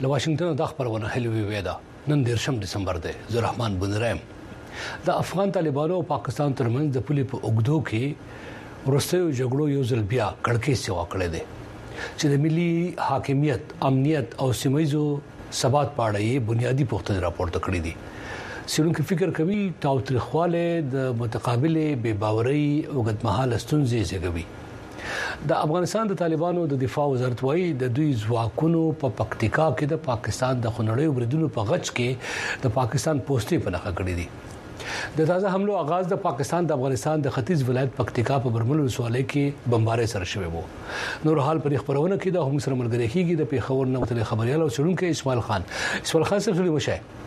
له واشنگټن د خبرونه هلوي ویدا نن 10 دسمبر دی زرحمان بنرام د افغان طالبانو او پاکستان ترمنځ د پولي په اوګدو کې ورستیو جګړو یو ځل بیا کڑکې سیوا کړې دي چې د ملي حاکمیت امنیت او سیمایزو ثبات په اړه بنیادی پوښتنې راپورته کړې دي سیرونکو فکر کوي تاوتریخواله د متقابل بے باورۍ او غدمحال ستونزې زیږوي د افغانستان د طالبانو د دفاع وزارت وايي د دوی ځواکونو په پکتیکا کې د پاکستان د خنړیو بریدونو په غچ کې د پاکستان پوسټې په نخښه کړې دي د تازه حملو آغاز د پاکستان د افغانستان د ختیځ ولایت پکتیکا په برمل ولسوالۍ کې بمبارۍ سره شوی وو نور حال پر خبرونه کې د هم سره ملګری کیږي د پیښور نه متل خبريال او چړونکو اسماعیل خان صاحب سره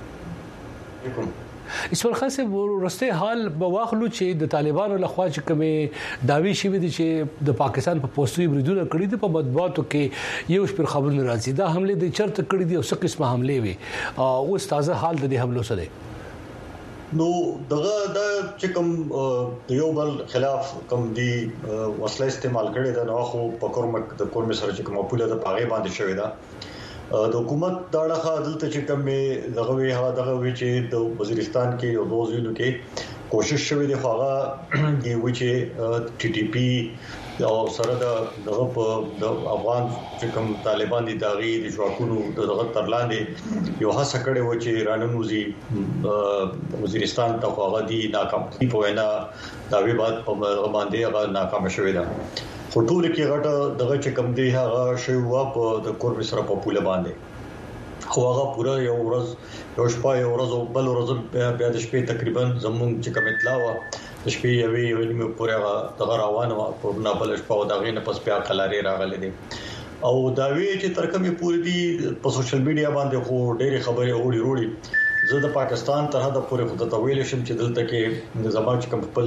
وشه اسماعیل خان صاحب ورسته حال په واخلو چې د طالبانو لخوا چې کومه داوی شوی دي چې د پاکستان په پوسټوي بریدونه کړی دي په مطبوعاتو کې یو شپږ خبرونه راځي دا حمله د چرته کړی دي او څه قسمه حمله وي او تازه حال د دې حملو سره نو دغه د چکم یو بل خلاف کم دی وسله استعمال کړي دا نو خو په کورمک د کورم سره چې کومه پوله د پاغه باندې شوی دا د حکومت داړه دلته چې کومه دغه وی چې د وزیرستان کې یو دوزینو کې کوشش شوی دی خو هغه دی وی چې ټي ټي پی او سره دغه د افغان چې کوم طالبان دي داغي د ځواکونو دغه ترلاندې یو هڅه کړې و چې راننوزي وزیرستان ته هغه دي ناکام دي په وینا داوی بعد په باندې هغه ناکام شوی دی ټول کې غټه دغه چې کم دی هغه شی و په د کور سره په پوله باندې خو هغه پورا یو ورځ یو شپه یو ورځ بل ورځ بیا د شپې تقریبا زمونږ چې کوم اطلاع و د شپې یوې نیمه پورې دغه روانه په نابل شپه دغه نه پس بیا قلاري راغلي دي او دا وی چې ترکمه پوری دي په سوشل میډیا باندې خو ډېری خبرې وړي زه د پاکستان تر حد پورې خود ته ویل شم چې دلته کې نظام چې کوم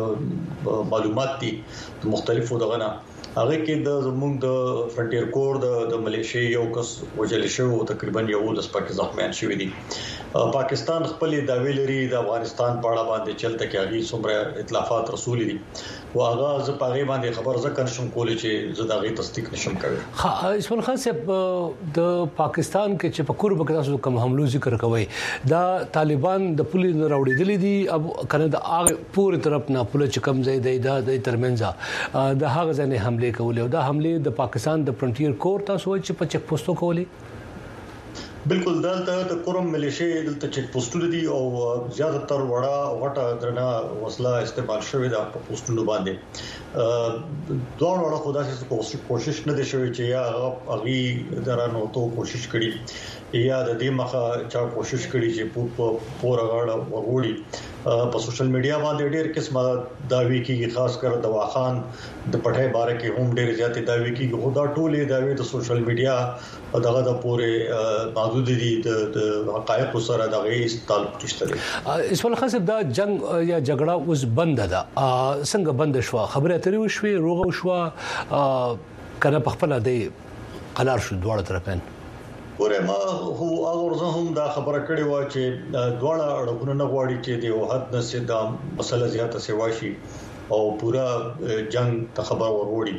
خپل معلومات دي مختلفو دغه نه هغه کې د زموږ د فرنټیر کور د ملیشیا یو کس وجل شو تقریبا یو د سپک زخمیان شوی دي پاکستان خپل داوی لري د افغانستان په اړه باندې چلته کې هغه څومره اطلاعات رسول دي واغه ز پاغه باندې خبر ځکه نشم کولای چې زه دغه تصدیق نشم کوي اسماعیل خان صاحب د پاکستان کې چې په قرب کې تاسو کوم حملو ذکر کوي دا طالبان د پولیس راوړېدلې دي اب کنه د هغه پوره طرف نه پولیس کم ځای دی د ترمنځ د هغه ځنه حمله کولې او دا حمله د پاکستان د فرنټیر کور تاسو چې په چک پوسټو کولې بالکل دلته د کورم ملیشیا دلته چک پوسټونه دي او زیاته تر وړه غټه درنه وسله استعمال شوې ده په پوسټونو باندې دوه وړه خدای څخه کوشش نه دي شوې چې یا هغه درانو ته کوشش کړي یا د دې مخه چا کوشش کړي چې په پوره غاړه وغوړي په سوشل میډیا باندې ډېر قسمه داوی کیږي خاص کر دواخان د پټای باره کې هم ډېر زیاتې داوی کیږي خو دا ټولې داوی د سوشل میډیا دغه د پوره محدود دي د حقایق سره دغه تعلق نشته اسماعیل خان صاحب دا جنگ یا جګړه اوس بند ده څنګه بند شو خبره اترې وشوي روغه وشو کنه په خپل دی قلار شو دواړه طرفین ورته ما هو هغه هم دا خبره کړې و چې دواړه اړخونه نه غواړي چې د وحدت نه دا مسله زیاته سیوا شي او پورا جنگ ته خبر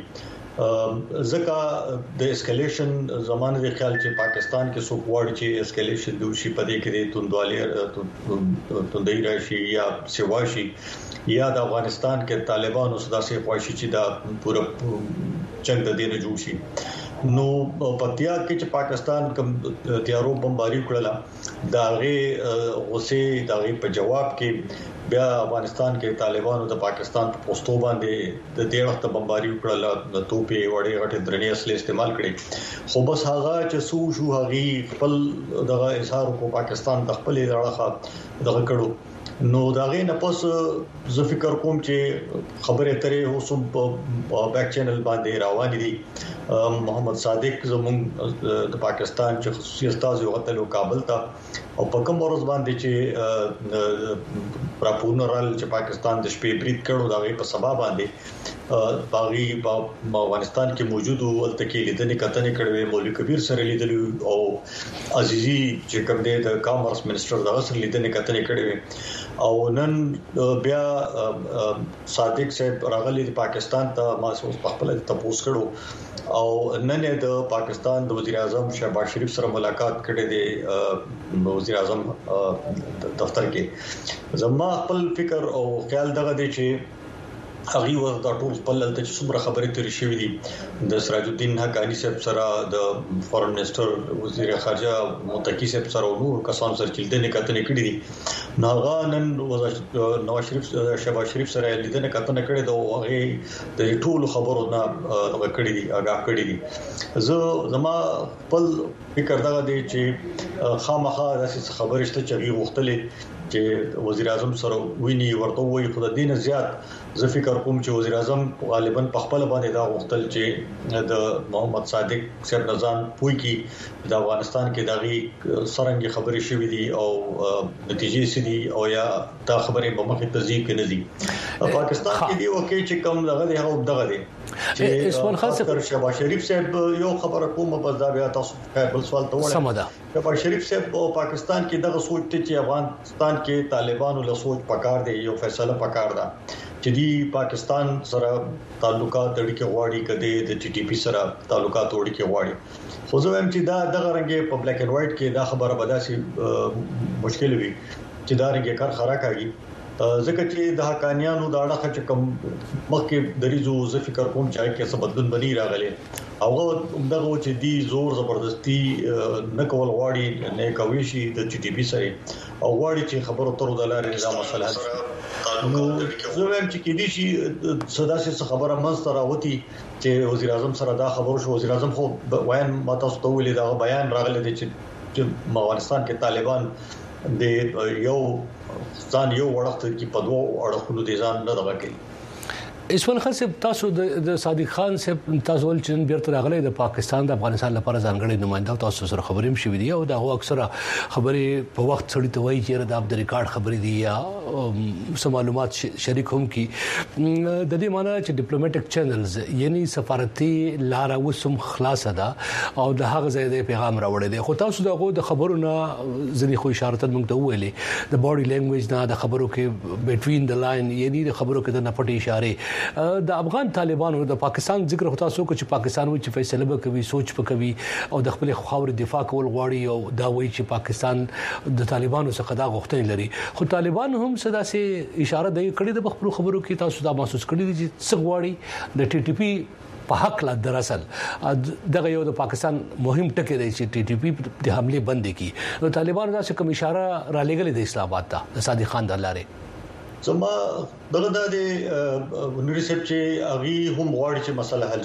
وروړي ځکه د اسکلیشن زمانه د خیال چې پاکستان کې څوک غواړي چې اسکلیشن دوشي پدې کې د توندوالي توندۍ راشي یا سیوا شي یا د افغانستان کې طالبانو صدا سي خواشي چې دا پورا جنگ د دینه جوړ شي نو پکتیا کې چې پاکستان کوم تیارو بمباری کړل داغه غصه داغه په جواب کې بیا افغانستان کې طالبانو د پاکستان په پوسټو باندې د دې وخت بمباری کړل د توپې وړې غټې درنې اصلي استعمال کړي خو بس هغه چې سو شو هغه خپل دغه اظهار کو پاکستان د خپل اړه دغه کړو نو داغه نه پس زه فکر کوم چې خبره ترې اوسم په بیک چینل باندې روان دي محمد صادق زموږ د پاکستان چې خصوصي استاد یو غتلو کابل ته او په کوم ورځ باندې چې راپورونه رال چې پاکستان د شپې برید کړو داغه په سبب باندې باغی په افغانستان کې موجود ولته کې لیدنې کتنې کړې مولوی کبیر سره لیدل او عزیزي چې کوم دی د کامرس منسٹر دا سره لیدنې کتنې کړې او نن بیا صادق صاحب راغلي د پاکستان ته ما اوس په خپل تپوس کړو او نن د پاکستان د وزیر اعظم شهباز شریف سره ملاقات کړې دي وزیر اعظم دفتر کې زما خپل فکر او خیال دغه دی چې هغه ور د ټول خپل د څومره خبرې ترې شوې دي د سراج الدین حقانی صاحب سره د فورن منسٹر وزیر خارجه متقی صاحب سره او نور کسان سره چې لیدنه کتنې کړې دي ناغه نن نواز شریف شهباز شریف سره لیدنه کتنې کړې دا هغه د ټول خبرو نه کړې دي آگاه کړې دي زما خپل فکر دا دی چې خامخا داسې خبرې شته چې غوښتلې چې وزیر اعظم سره ویني ورته وایي خو د دین زیات زه فکر کوم چې وزیر اعظم غالبا په خپل باندې دا غوښتل چې د محمد صادق صاحب نظام پوي کې د افغانستان کې دغه سرنګي خبرې شوې دي او نتیجې سړي او یا دا خبرې په مخه تصدیق نه دي پاکستان کې دی او کې چې کوم دغه دی چې اسمان خاص شهباز شریف صاحب یو خبره کومه بس دا بیا تاسو بل سوال ته وړاندې سمدا شهباز شریف صاحب او پاکستان کې دغه سوچ ته چې افغانستان کې طالبانو له سوچ پکار دی یو فیصله پکار ده چې دی پاکستان سره تعلقات اړیکې غواړي کده د ټي ټي پی سره تعلقات اړیکې غواړي خو زه هم چې دا دغه رنګه په بلیک اینڈ وایټ کې دا خبره بداسي مشکل وي چې دا رنګه کار خرا کوي ځکه چې د حقانيانو دا اړه چې کوم مخکې دریزو زه فکر کوم چې کې څه بدلون بني راغلي او دغه چې دی زور زبردستی نه کول غواړي نه کوي شي د ټي ټي پی سره او غواړي چې خبرو تر ودلاره نظام مسله نو زه هم چې کې دي شي صداسه خبره منځ راوتی چې وزیر اعظم سره دا خبرو شو وزیر اعظم خو وایي ماته ستو ویل دا بیان راغلی دی چې افغانستان کې طالبان د یو ځان یو وړاندې کې په دوه اړخونو دي ځان نه دغه کوي اسمان خان صاحب تاسو د صادق خان صاحب تاسو ول چې بیرته راغلي د پاکستان د افغانستان لپاره ځانګړي نمائنده تاسو سره خبرې مشي دي او دا هو اکثره خبرې په وخت سړی ته وایي چې د ریکارډ خبرې دي یا سم معلومات شریک هم کی د دې معنی چې ډیپلوماټیک چینلز یعنی سفارتي لار وسم خلاص ده او د هغه ځای د پیغام راوړی دی خو تاسو دغه د خبرونو ځنی خو اشاره ته موږ ته ویلې د باډي لینګویج نه د خبرو کې بټوین د لاین یعنی د خبرو کې د نپټي اشاره د افغان طالبانو د پاکستان ذکر هوتا سو چې پاکستان وی چې فیصله وکوي سوچ وکوي او د خپل خاور دفاع کول غواړي او دا وی چې پاکستان د طالبانو څخه دا غوښتنه لري خو طالبان هم صدا سي اشاره دی کړې د خپل خبرو کې تاسو دا محسوس کړی دي چې څه غواړي د ټي ټي پی په حق لا دراصل دغه یو د پاکستان مهم ټکی دی چې ټي ټي پی د حمله بند کړي نو طالبان دا څه کوم اشاره را لګلې د اسلام آباد ته د صادق خان دلاره زما دغه د نوري سپ چې اغي هم غواړي چې مسله حل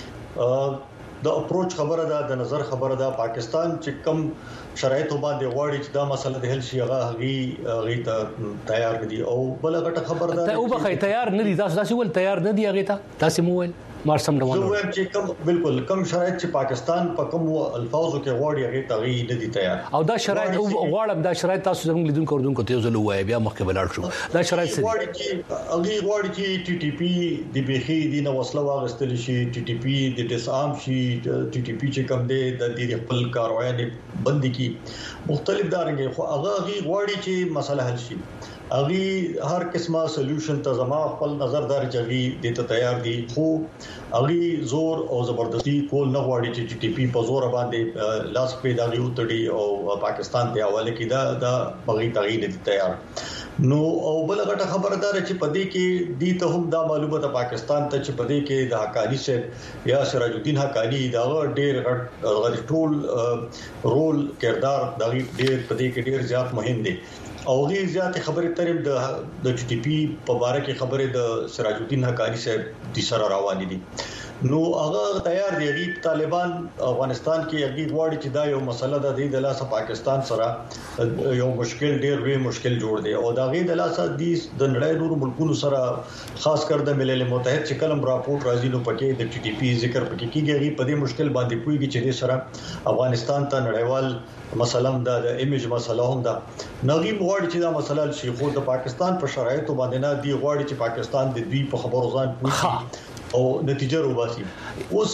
شي د اپروچ خبره ده د نظر خبره ده پاکستان چې کم شرایط باندې غواړي چې دا مسله د حل شي هغه ته تیار دي او بل غټه خبره ده او بخای تیار نه دي تاسو ول تیار نه دي هغه ته تاسو مو ول مارسم روانو زه وایم چې کوم بالکل کم شرایط چې پاکستان په کوم الفاظو کې غواړي هغه تغییر نه دي تیار او دا شرایط غواړم دا شرایط تاسو زموږ لیدونکو کوردونکو ته زلو وای بیا مخکې بلار شو دا شرایط څه غواړي چې غواړي چې ټي ټي پی د بيخي د نو وسله واغستل شي ټي ټي پی د ډیسام شي ټي ټي پی چې کوم دی د دې خپل کاروایي بند کی مختلف دارنګي خو هغه غواړي چې مسله حل شي اغي هر قسمه سولوشن ته زما خپل نظردار چغي د ته تیار دي خو اغي زور او زبردستی کول نه غواړي چې ټي پی په زور باندې لاس پیدا غيو تړي او پاکستان ته حواله کړي دا بغي تغییر دي تیار نو او بل غټه خبردار چې پدې کې دي ته هم دا معلومه ده پاکستان ته چې پدې کې د حقانی سے یا سراج الدین حقانی دا ډېر غټ ټول رول کردار دا ډېر پدې کې ډېر زیات مهم دي او غي زیات خبره تریم د ټي ټي پی په اړه کې خبره د سراج الدین حقانی صاحب د سره روان دي نو هغه تیار دي طالبان افغانستان کې هغه غواړي چې دا یو مسله ده د لاسه پاکستان سره یو مشکل ډیر وی مشکل جوړ دی او دا غي د لاسه د نړۍ نور ملکونو سره خاص کر د ملل متحد چې کلم راپورټ راځي نو پکې د ټي ټي پی ذکر پکې کیږي په دې مشکل باندې کوي چې د سره افغانستان ته نړیوال مثلا د ایمیج مسله هم ده نغي غواړي چې دا مسله شي خو د پاکستان په شرایطو باندې نه دی غواړي چې پاکستان د دوی په خبرو ځان پوښي او نتیجه وروباسي. اوس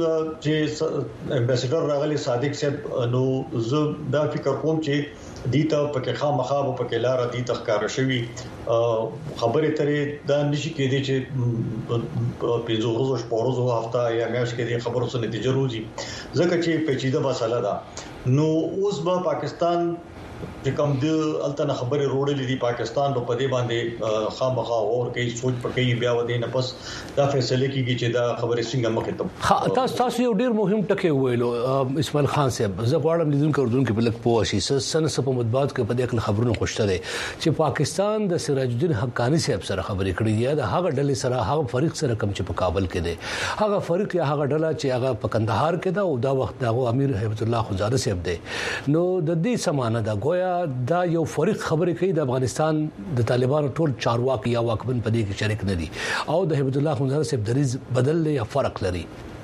چې امبیسډر راغلي صادق صاحب نو زه دا فکر کوم چې دیتا پکې خامخا پکې لار دي تخکار شوی خبرې ترې دا نشي کېدی چې په زوغو شپورزو هفته یا میاشت کې د خبرو څخه نتیجه روزي ځکه چې پیچیده مسله ده. نو اوس به پاکستان چې کوم د التنه خبرې روړلې دي پاکستان په دې باندې خامخا اور کوي سوچ پکې بیا ودی نه پس دا فیصله کیږي چې دا خبرې څنګه مخه ته تاسو یو ډیر مهم ټکی ویلو اسماعیل خان صاحب زه غواړم لیدونکو کې بلک پوه شي سن په مطبوعات کې په دې خبرونو خوشته دي چې پاکستان د سراج الدین حقانی صاحب سره خبرې کړې دي د هغه ډلې سره هغه فریق سره کوم چې په کابل کې دي هغه فریق یا هغه ډله چې هغه په کندهار کې دا او دا وخت دا امیر هیبت الله خنزاده صاحب دي نو د دې سمانه دا گویا دا یو فریق خبرې کوي د افغانستان د طالبانو ټول چارواکي یا واکمن په دې کې شریک نه دي او د هیبت الله خنزاده صاحب دریز بدل یا فرق لري.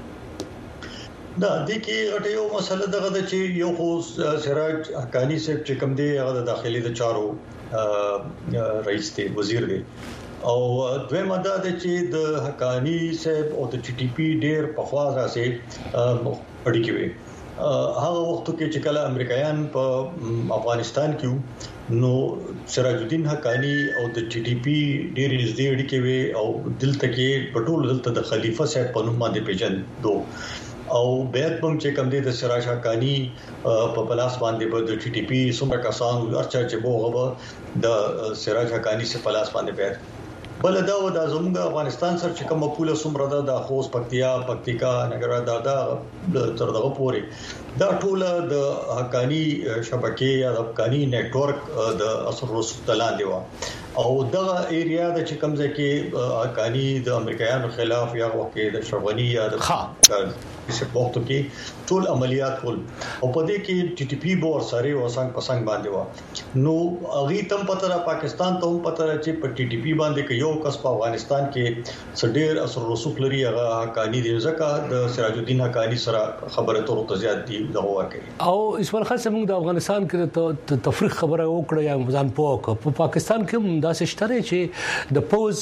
دا د کې غټه یو مسله دغه د چې یو خو سراج حقانی صاحب چې کوم دی هغه د داخلي د چارو رئیس دی وزیر دی او دویمه دا د چې د حقانی صاحب او د ټي ټي پی ډیر په خواږه سي اړیکې وي هغه وخت کې چې کله امریکایان په افغانستان کې نو سراج الدین حقانی او د ټي ټي پی ډېر نږدې اړیکې وي او دلته کې پټول دلته د خلیفہ صاحب په نوم باندې پیژندو او بیت بم چې کوم دي د سراج حقانی په پلاس باندې په د ټي ټي پی څومره کسان ورچا چې وګغه د سراج حقانی په پلاس باندې بیت بل دا و د زموږ افغانستان سره چې کوم پوله سمره ده د خوست پکتیکا نګران دا تر دغه پوري دا ټوله د حقانی شبکې یا د حقانی نتورک د اثر رسوب لاندې و او دغه ایریا د چې کوم ځکه حقانی د امریکایانو خلاف یا وکي د شوغنی یا د څه وخت کې ټول عملیات ټول او په دې کې ټي ټي پی بور سره وسنګ پسنګ باندې و نو اغي تم پتره پاکستان ته هم پتره چې په ټي ټي پی باندې کې یو کس په افغانستان کې سډیر اثر رسوب لري هغه حقانی دی ځکه د سراج الدین حقانی سره خبره تر زیات دی دغه واقعي او اسماعیل خان موږ د افغانستان کې تفریق خبره وکړه یا ځان په پاکستان کې داسې شته چې د پوز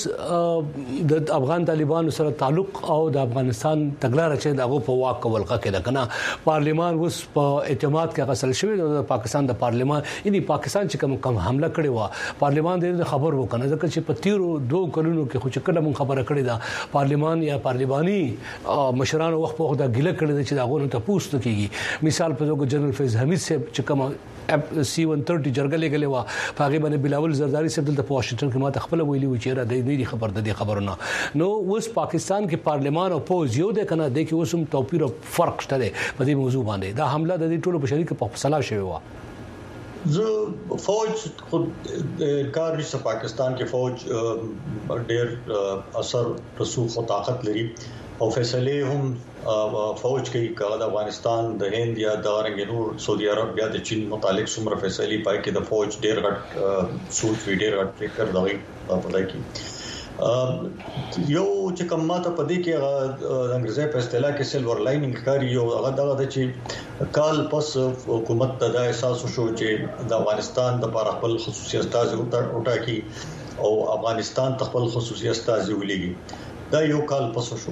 د افغان طالبانو سره تعلق او د افغانستان تګلارې چې دغه په واک ولقه کې ده کنه پارلیمان اوس په اعتماد کې غسل شوی د پاکستان د پارلیمان یعنی پاکستان چې کوم حمله کړې و پارلیمان د خبر وکنه ځکه چې په تیرو 2 کلونو کې خو چې کله مون خبره کړې ده پارلیمان یا پارلیماني مشرانو وخت په وخت دا ګیله کړې چې دا غوښنه ته پوښتنه کیږي مثال په توګه جنرال فیض حمید صاحب چې کوم سی 130 جرګه لګلې و هغه باندې بلاول زرداری صاحب د واشنگټن کې ماته خپل ویلي و چې را د دې خبر د خبرونه نو اوس پاکستان کې پارلیمان او پوز یو د کنه د کې اوسم توپیر او فرق شته په دې موضوع باندې دا حمله د دې ټولو بشري کې په فیصله شوی و زه فوج خود کار نشته پاکستان کې فوج ډېر اثر رسوخ او طاقت لري او فیصله هم فوج کې کله د افغانستان د هند یا د رنګینور سعودي عرب یا د چین متعلق څومره فیصله پای کې د فوج ډېر غټ سوچ وی ډېر غټ فکر دی په دای کې یو چې کوم ماته پدې کې انګريزي په اصطلاح کې سیلور لاینینګ کاری یو هغه دغه چې کال پس حکومت ته دا احساس شو چې د افغانستان د لپاره خپل خصوصي استازي وټاکي او افغانستان خپل خصوصي استازي ولېږي دا یو کال پس شو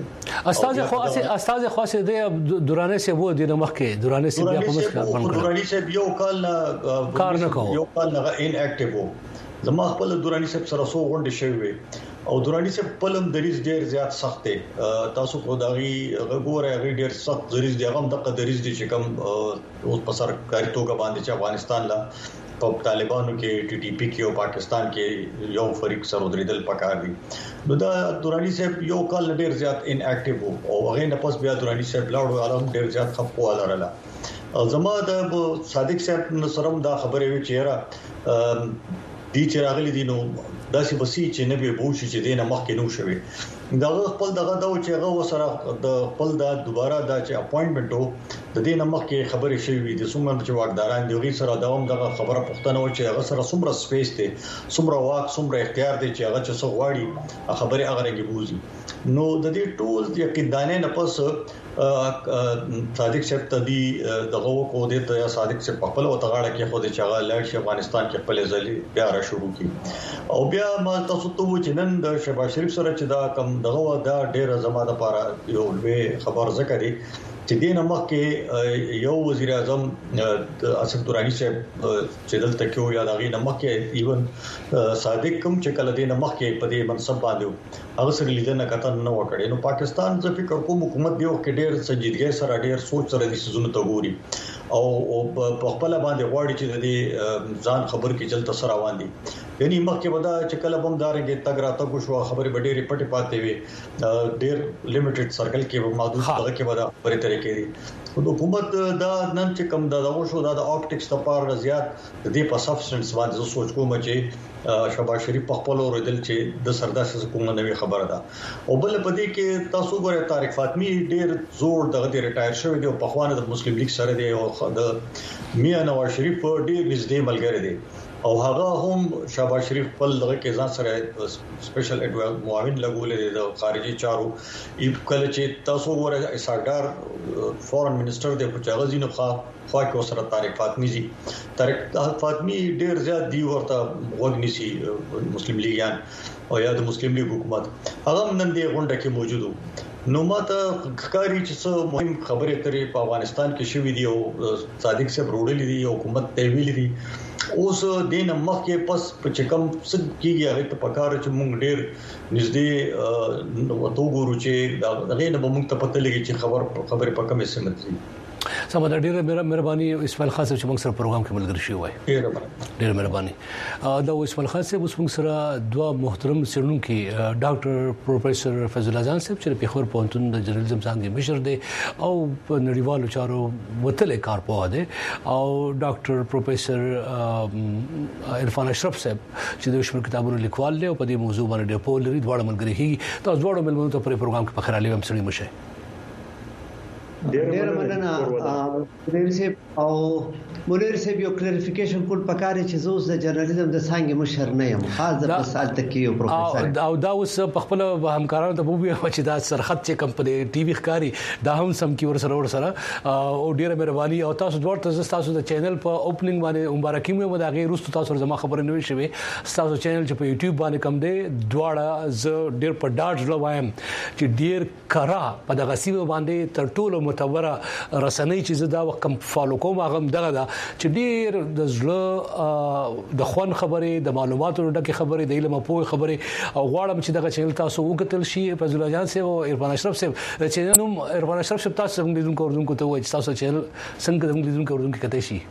استاد خاصه د دورانه سه وو د مخکې دورانه سه بیا په مسکه دورانه سه یو کال کار نه کوي یو کال نه ان اکټیو وو زما خپل دورانه سه سره سو غونډه شوی او دوراني سه پلم دریز ډیر زیات سخت دی تاسو کو داغي غوړې غي ډیر سخت دریز دی هغه د دریز دي چې کوم اوس په سرکاري توګه باندې چې افغانستان لا په طالبانو کې ټي ټي پی کې او پاکستان کې یو فریق سره درېدل پکار دي نو دا دوراني سه یو کال ډیر زیات ان اکټیو او هغه نه پس بیا دوراني سه بلاړو عالم ډیر زیات خپو لرله او زما د صادق صاحب سره دا خبره وی چیرې دي چې راغلي دي نو داسې بسې چې نه به بوشي چې دینه مخکې نو شوي دا خپل دغه دا چې هغه وسره د خپل دا دوباره دا چې اپاینټمنت وو د دینه مخکې خبرې شوې دي څومره چې واکداران دی غي سره دا هم دغه خبره پښتنه و چې هغه سره څومره سپیس دی څومره واک څومره اختیار دی چې هغه څه غواړي خبره هغه رنګي بوزي نو د دې ټول یقیندانه نه پس صادق صاحب ته دی دغه کو دې ته صادق صاحب خپل او تغاړه کې خو د چاغه لړ شي افغانستان کې خپل ځلې بیا را شروع کی او بیا بیا ما تاسو ته و چې نن د شهباز شریف سره چې دا کم دغه دا ډېر زماده لپاره یو لوی خبر ذکر دی چې دین مخکې یو وزیر اعظم اسد درانی صاحب چې دلته کې یو یاد غي مخکې ایون صادق کوم چې کله دین مخکې په دې منصب باندې هغه سره لیدنه کتن نه وکړي نو پاکستان ځ فکر کوم حکومت دیو کې ډېر سنجیدګي سره ډېر سوچ سره د سيزونو ته ګوري او په خپل باندې غواړي چې د ځان خبر کې چلته سره روان دي یعنی مخکې ودا چې کله بمدارګي تګ را تګ شو خبرې ډېرې پټې پاتې وي ډېر لیمیټډ سرکل کې محدود هغه کې ودا پرې طریقې دي حکومت دا نن چې کم دا شو دا د اپټکس لپاره زیات د دې په سبسټنس باندې سوچ کوم چې شهباز شریف په خپل اوریدل چې د سردار حکومت نوې خبره ده او بل په دې کې تاسو ګورئ طارق فاطمی ډېر زور دغه ریټایر شوی دی په خوانه د مسلم لیگ سره دی او د میاں نواز شریف ډېر نږدې ملګری دی او هغه هم شهباز شریف په دغه کې ځان سره سپیشل معاون لګولې د خارجي چارو کله چې تاسو ګورئ سردار فورن منسٹر دی په چاغزینو خوا کې سره طارق فاطمی زی طارق فاطمی ډېر زیات دی ورته وګنيسي مسلم لیګیان او یا د مسلم لیگ حکومت هغه نن دې غونډه کې موجود نو ماته ښکاری چې څه مهم خبرې ترې په افغانستان کې شوې دي او صادق صاحب وروړلې دي او حکومت ته ویلې دي اوس دین مخکې پس په چکم څه کیږي هغه ته پکاره چې مونږ ډېر نږدې وته ګورو چې دغه نه به مونږ ته پته لګي چې خبره په کومه سمت دي سمه ډېر مهرباني اسماعیل خان صاحب چې موږ سره پروګرام کې ملګری شوی وای ډېر مهرباني دا اسماعیل خان صاحب اوس موږ سره دوه محترم څېړونکي ډاکټر پروفیسور فیض الله جان صاحب چې په خبر پونتون د جرنالیزم څنګه مشر دي او په نړیوالو چارو وتل کارپوه دي او ډاکټر پروفیسور عرفان اشرف صاحب چې د شمیر کتابونو لیکوال دی او په دې موضوع باندې ډېر په لري دواړه ملګری هي تاسو دواړو ملګرو ته په پروګرام کې په خراله هم سړي مشه ډېر مننه منیر صاحب او منیر صاحب یو کلیریفیکیشن کول پکاره چې زوس د جرنالیزم د څنګه مشر نه یم خاص د سال تک یو پروفیسور او دا اوس په خپل همکارانو ته وبوي چې دا سرخط چې کمپنی ټي وي ښکاری دا هم سم کی ور سره او ډیره مهرباني او تاسو ورته تاسو د چینل په اوپننګ باندې مبارکي مو د هغه روستو تاسو زما خبره نه شوي تاسو چینل چې په یوټیوب باندې کم دی دواړه ز ډیر په ډاټ لوایم چې ډیر کرا په دغه سیمه باندې تر ټولو متوره رسنۍ چې زدا وکم فالو کوم هغه دغه دا چې ډیر د زړه د خوان خبره د معلوماتو ډکه خبره د علم په خبره او غواړم چې دغه چینل تاسو وکتل شي فیض الله جان صاحب او عرفان اشرف صاحب د چینل نوم عرفان اشرف صاحب تاسو څنګه لیدونکو ته وایي تاسو چینل څنګه لیدونکو کته شي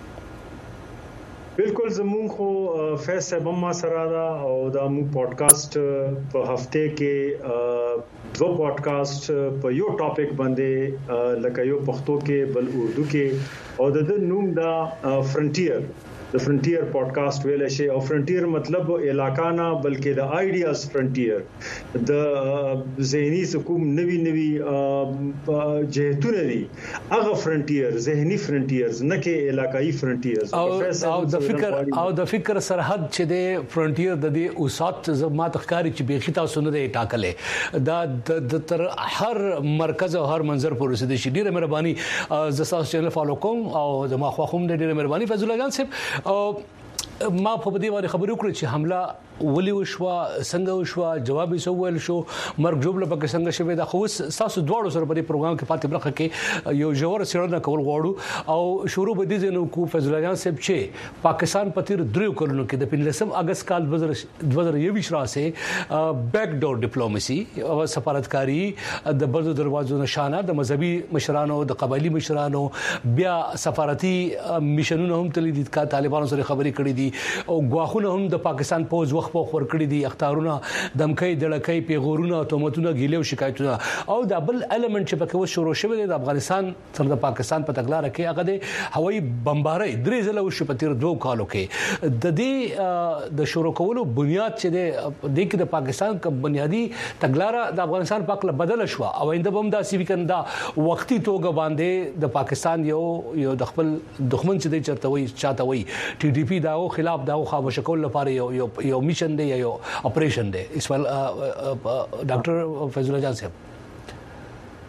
بالکل زمون خو فیس صاحب ما سره دا او دا مو پودکاسټ په هفته کې دو پودکاسټ په یو ټاپک باندې لکه یو پښتو کې بل اردو کې او د نوم دا فرنټیر د فرنټیر پودکاسټ ویل شي او فرنټیر مطلب علاقہ نه بلکې د آیډیاز فرنټیر د ذهني سکوم نوي جهتونه دي هغه فرنټیر ذهني فرنټیرز نه کې علاقائی فرنټیرز او د فکر سرحد چې د فرنټیر د دې اوسات زما تخکاری چې بيخي تاسو نه دی ټاکلې دا د تر هر مرکز او هر منظر پر رسیدي شي ډیره مهرباني ز تاسو چینل فالو کوم او زما خو هم ډیره مهرباني فیض الله جان صاحب ما په دې باندې خبرې وکړې چې حمله ولي وشوا څنګه وشوا جواب یې سوال شو مرګ جوړل پکې څنګه شوی دا خو تاسو دواړو سره په دې پروګرام کې پاتې برخه کې یو جوړ سره کول غواړو او شروع به دي زنو کو فیض الله جان صاحب چې پاکستان په تیر درو کلونو کې د 15 اگست کال 2023 راسه بیک ډور ډیپلوماسي او سفارتکاری د بلدو دروازو نشانه د مذهبي مشرانو د قبایلی مشرانو بیا سفارتي میشنونو هم تل د طالبانو سره خبرې کړې دي او غواخونه هم د پاکستان پوز وخت په خور کړی دي اختارونه دمکې دړکې پیغورونه تومتونه ګیلو شکایتونه او د بل ایلیمنت چې پکې شروع شوی د افغانستان سره د پاکستان په تګلارې کې هغه د هوایي بمبارۍ درې ځله وشو په تیر 2 کالو کې د دې د شروع کولو بنیاد چې د کې د پاکستان ک بنیادی تګلارې د افغانستان په اړه بدل شو او آینده هم دا سی وکندا وختي توګه باندې د پاکستان یو د خپل دښمن چې د چرته وي چاته وي ټي ډي پی دا خلاف دا خاموش کول لپاره یو میشن دی یو اپریشن دی اسماعیل ډاکټر فیض الله جان صاحب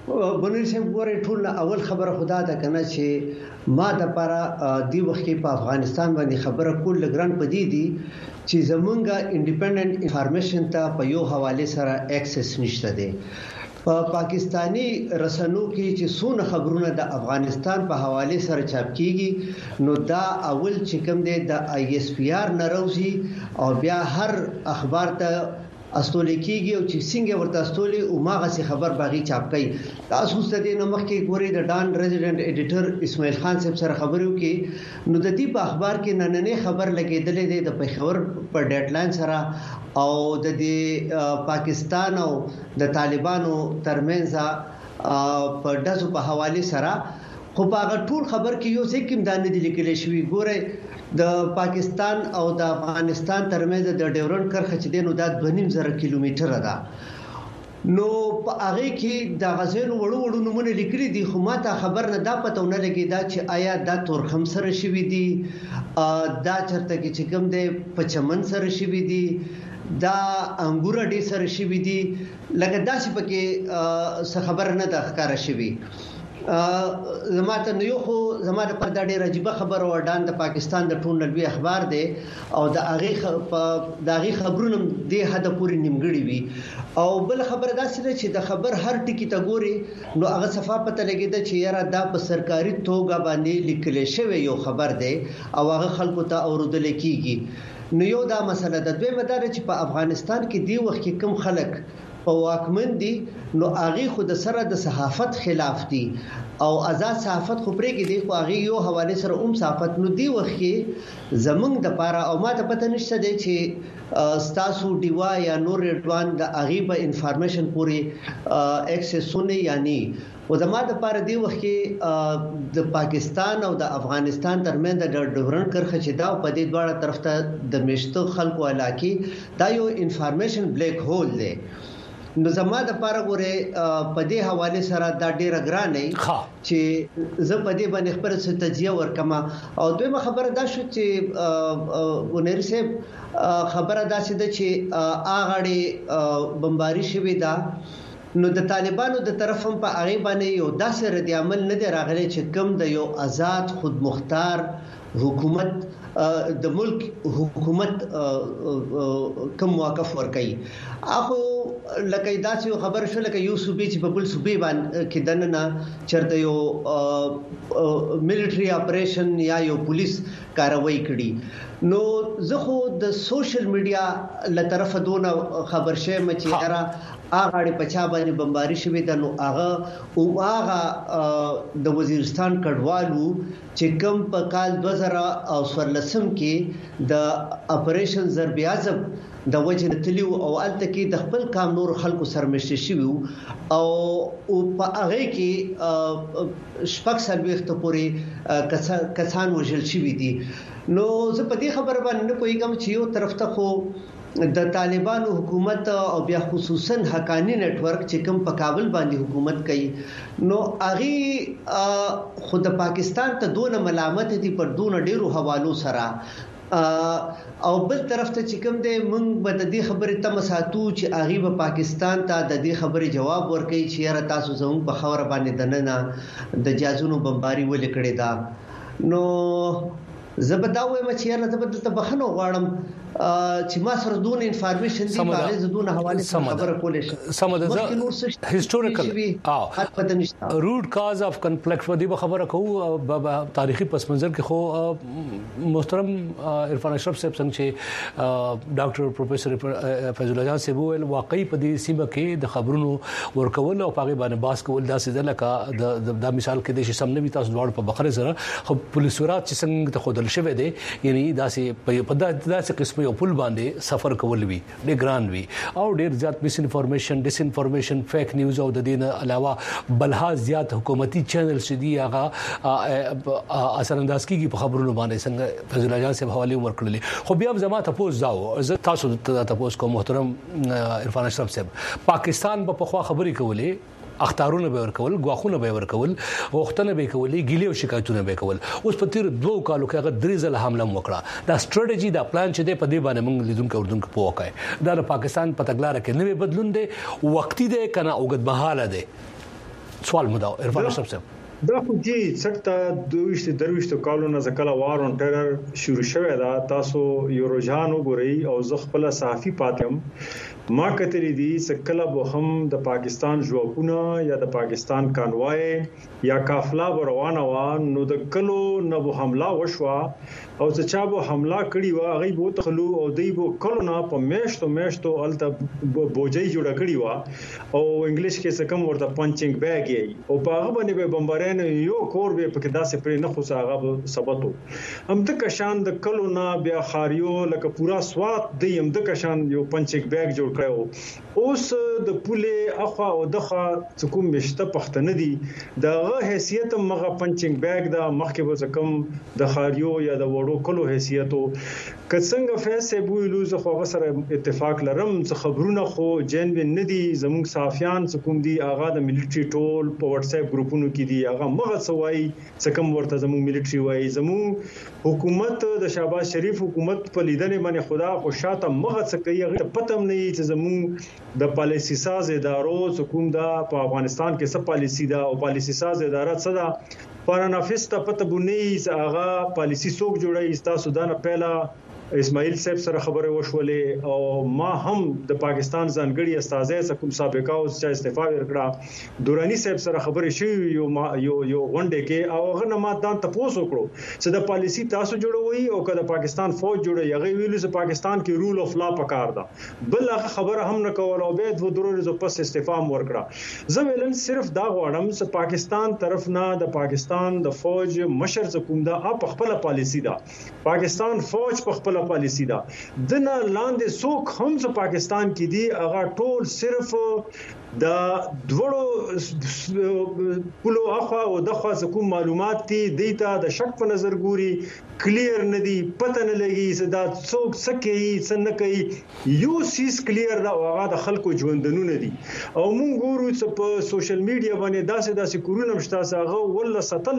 بنیر صاحب ګورې ټول اول خبره خدا ده کنه چې ما د لپاره دی وخت کې په افغانستان باندې خبره کول لګران پدې دي چې زمونږه انډیپندنت انفارمیشن ته په یو حواله سره اکسس نشته دی. په پاکستانی رسنو کې چې څونه خبرونه د افغانستان په حواله سره چاپ کیږي نو دا اول چې کوم دی د ISPR ناروزي او بیا هر اخبار ته استولې کیږي او چې څنګه ورته استولې او ماغه سي خبر باغی چاپ کوي. تاسو ستدي نو مخکې ګوري د ډان ریزیډنٹ ایډیټر اسماعیل خان صاحب سره خبرو کې نو د دې په اخبار کې نننې خبر لګیدلې ده د پیښور په ډیډلاین سره او د پاکستان او د طالبانو ترمنځ په داسو په حواله سره خو هغه ټول خبر کې یو څه کوم دانه دي لیکل شوی. ګوره د پاکستان او د افغانستان ترمنځ د ډیورنډ کرښه چې دینو د 2.5 کیلومتر ده نو په هغه کې د غزلو وړو نمونه لیکلي دي خو ماته خبر نه دا پته ونه لګی دا چې آیا دا تورخم سره شوی دي دا چرته کې چې کوم دی په چمن سره شوی دي دا انګور ډی سره شوی دي لکه داسې پکې څه خبر نه د ښکارا شوی. زماته نو یو خو زماده پر د ډېر عجیب خبر وردان د پاکستان د ټول نړۍ اخبار دی او د هغه خبرونه د حد پورې نیمګړي وي او بل خبر دا چې د خبر هر ټکی ته ګوري نو هغه صفه پته لګیدا چې یاره دا په سرکاري توګه باندې لیکل شوی یو خبر دی او هغه خلکو ته اوریدل کیږي. نو یو دا مسله د دوی مدار چې په افغانستان کې دی وخت کې کم خلک په واکمن دي نو هغه خود سره د صحافت خلاف دي او آزاد صحافت خو پرې کې دي خو هغه یو حواله سره صحافت نو دی وخت کې زمنګ د پاره او ماته پته نشته دی چې ستاسو دیوا یا نور ریډوان د هغه په انفارمیشن پوری اکسسونه یعنی او زماده لپاره دی وخت کې د پاکستان او د افغانستان ترمنځ د ډیورنډ کرښه چې دا په دې دواړه طرف ته د مشتو خلکو علاقې دا یو انفارمیشن بلیک هول دی. نو زماده لپاره ګوره په دې حواله سره دا ډیره ګرانه چې زه په دې باندې خبره ستجیه ورکما او دویمه خبره دا شو چې ونیر صاحب خبره دا چې اغاړي بمباری شوی دا نو د طالبانو د طرفم په هغه باندې یو داسې رد عمل نه دی راغلی چې کم د یو آزاد خود مختار حکومت د ملک حکومت کم موقف ورکړي. اخو لکه داسې خبر شو لکه یو صوبې چې په بل صوبې باندې کې دننه چرته یو ملټری اپریشن یا یو پولیس کاروایی کړي. نو زه خو د سوشل میډیا له طرفه دونه خبر شوم چې را اغاړي پچا باندې بمباری شوی د نو هغه د وزیرستان کډوالو چې کوم په کال 2014 کې د اپریشن ضرب اعظم د وجه تلیو او الته کې د خپل کام نور خلکو سرمشته شوی او په هغه کې شپږ سلويخت پورې کسان وژل شوی دي. نو زه په دې خبره باندې نه پوهیږم چې یو طرف ته خو د طالبانو حکومت او بیا خصوصا حقانی نت ورک چې کوم په کابل باندې حکومت کوي نو اغي خود پاکستان ته دونه ملامت دي پر دونه ډیرو حوالو سره او بل طرف ته چې کوم دې مونږ به د دې خبرې تم ساتو چې اغي په پاکستان ته د دې خبرې جواب ورکړي چې یاره تاسو زموږ په خبره باندې دننه د جازونو بمباری ولې کړې ده. نو زبداوي مچيره زبدلته بخنو غواړم چې ما سره دون انفارمیشن دی باندې زدون حواله خبره کولې سمد هیستوریکل روټ کاز اف کنفلیکټ ودی خبره کو تاریخي پس منظر کې خو محترم عرفان اشرف صاحب څنګه چې ډاکټر پروفیسور فیض الله جان صاحب ول واقعي په دې سیمه کې د خبرونو ورکول او پاغي باندې باس کول داسې لکه د مثال کې د سم نه تاسو دوړ په بخره سره خو پولیس ورات چې څنګه ته خودل شوی دی یعنی داسې په داسې قسمه یو پل باندې سفر کول وی ډېر ګران وی او ډېر زیات مس انفارمیشن ډیس انفارمیشن فیک نیوز او د دې علاوه بلها زیات حکومتي چینل شدي هغه اثر انداز کیږي په خبرونو باندې څنګه فضل الله جان صاحب حواله ورکړلې. خو بیا زما تاسو ځاو تاسو تاسو کوم محترم عرفان اشرف صاحب پاکستان په خوا خبري کولې اختارونه به ورکول غواخونه به ورکول وختونه به کولې ګیلې او شکایتونه به کول. اوس په تیر 2 کالو کې هغه درې ځله حمله وکړه. دا سټریټجی دا پلان چې دی په دې باندې موږ لیدونکو اردن کې پوکای دا د پاکستان په تګلارې کې نوې بدلون دی وختي دی کنه اوږد مهاله دی. سوال مو دا عرفان اشرف صاحب دا خو جی څټه 22 کالونو ځکه وار اون ټیرر شروع شوه دا تاسو یو رجحان وګورئ او زه خپل صحافي پاتم ما کتلی دي چې کله به هم د پاکستان ژوپونه یا د پاکستان کانوای یا قافله روانه و نو د کلو نه به حمله وشوه او چې چا به حمله کړی و هغه به تخلو او دی به کلو نه په میشتو الته بوجي جوړ کړی و او انګلیش کې څه کم ورته پنچینګ بیگ یې او په هغه باندې به بمباران یو کور به پکې داسې پرې نه خو هغه ثبتو هم د کشان د کلو نه بیا خاریو لکه پورا سواد دی هم د کشان یو پنچینګ بیگ جوړ کړو اوس د پوله اخوا او دغه کوم مشته پښتنه دي دغه حیثیت مغه پنچینګ بیگ دا مخکې به کم د خاریو یا د وړو کلو حیثیتو کڅنګ فیس بویلو زه خو سره اتفاق لرم چې خبرونه خو جنوین ندي زموږ صحافیان کوم دي اغا د ملټری ټول په واتس اپ ګروپونو کې دي اغا مغه سوای چې کوم ورته زموږ ملټری وای زموږ حکومت د شهباز شریف حکومت په لیدنې باندې خدا خو شاته مغه څه کوي هغه پتم نه چې زموږ د پالیسی ساز ادارو کوم دا په افغانستان کې څه پالیسی دا او پالیسی ساز اداره څه دا پرانافستا پته بونی اغا پالیسی څوک جوړي تاسو دا نه پهلا اسماعیل صاحب سره خبره وشولې او ما هم د پاکستان ځانګړي استاذې کوم سابقه او چې استعفا ورکړه دورانی صاحب سره خبره شوې یو غونډه کې او هغه نه ما دان تاسو وکړو چې د پالیسی تاسو جوړوي او کله پاکستان فوج جوړي هغه ویلو چې پاکستان کې رول اف لا پکار ده بل هغه خبره هم نه کول او به د ورځې پس استعفا ورکړه زه ویلم صرف دا غواړم چې پاکستان طرف نه د پاکستان د فوج مشر کوم دا په خپل پالیسی ده پاکستان فوج په خپل پالیسی دا دنه لاندې څوک هم چې پاکستان کې دي هغه ټول صرف دا دوړو پلو اخوا او دغه کوم معلومات دي دیتا د شک په نظر ګوري کلیر ندي پته نه لګي چې دا څوک سکه څه نه کوي یو سیس کلیر دا هغه د خلکو ژوندونو دي او مونږ ګورو چې په سوشل میډیا باندې داسې کورونه مشته هغه ول ستل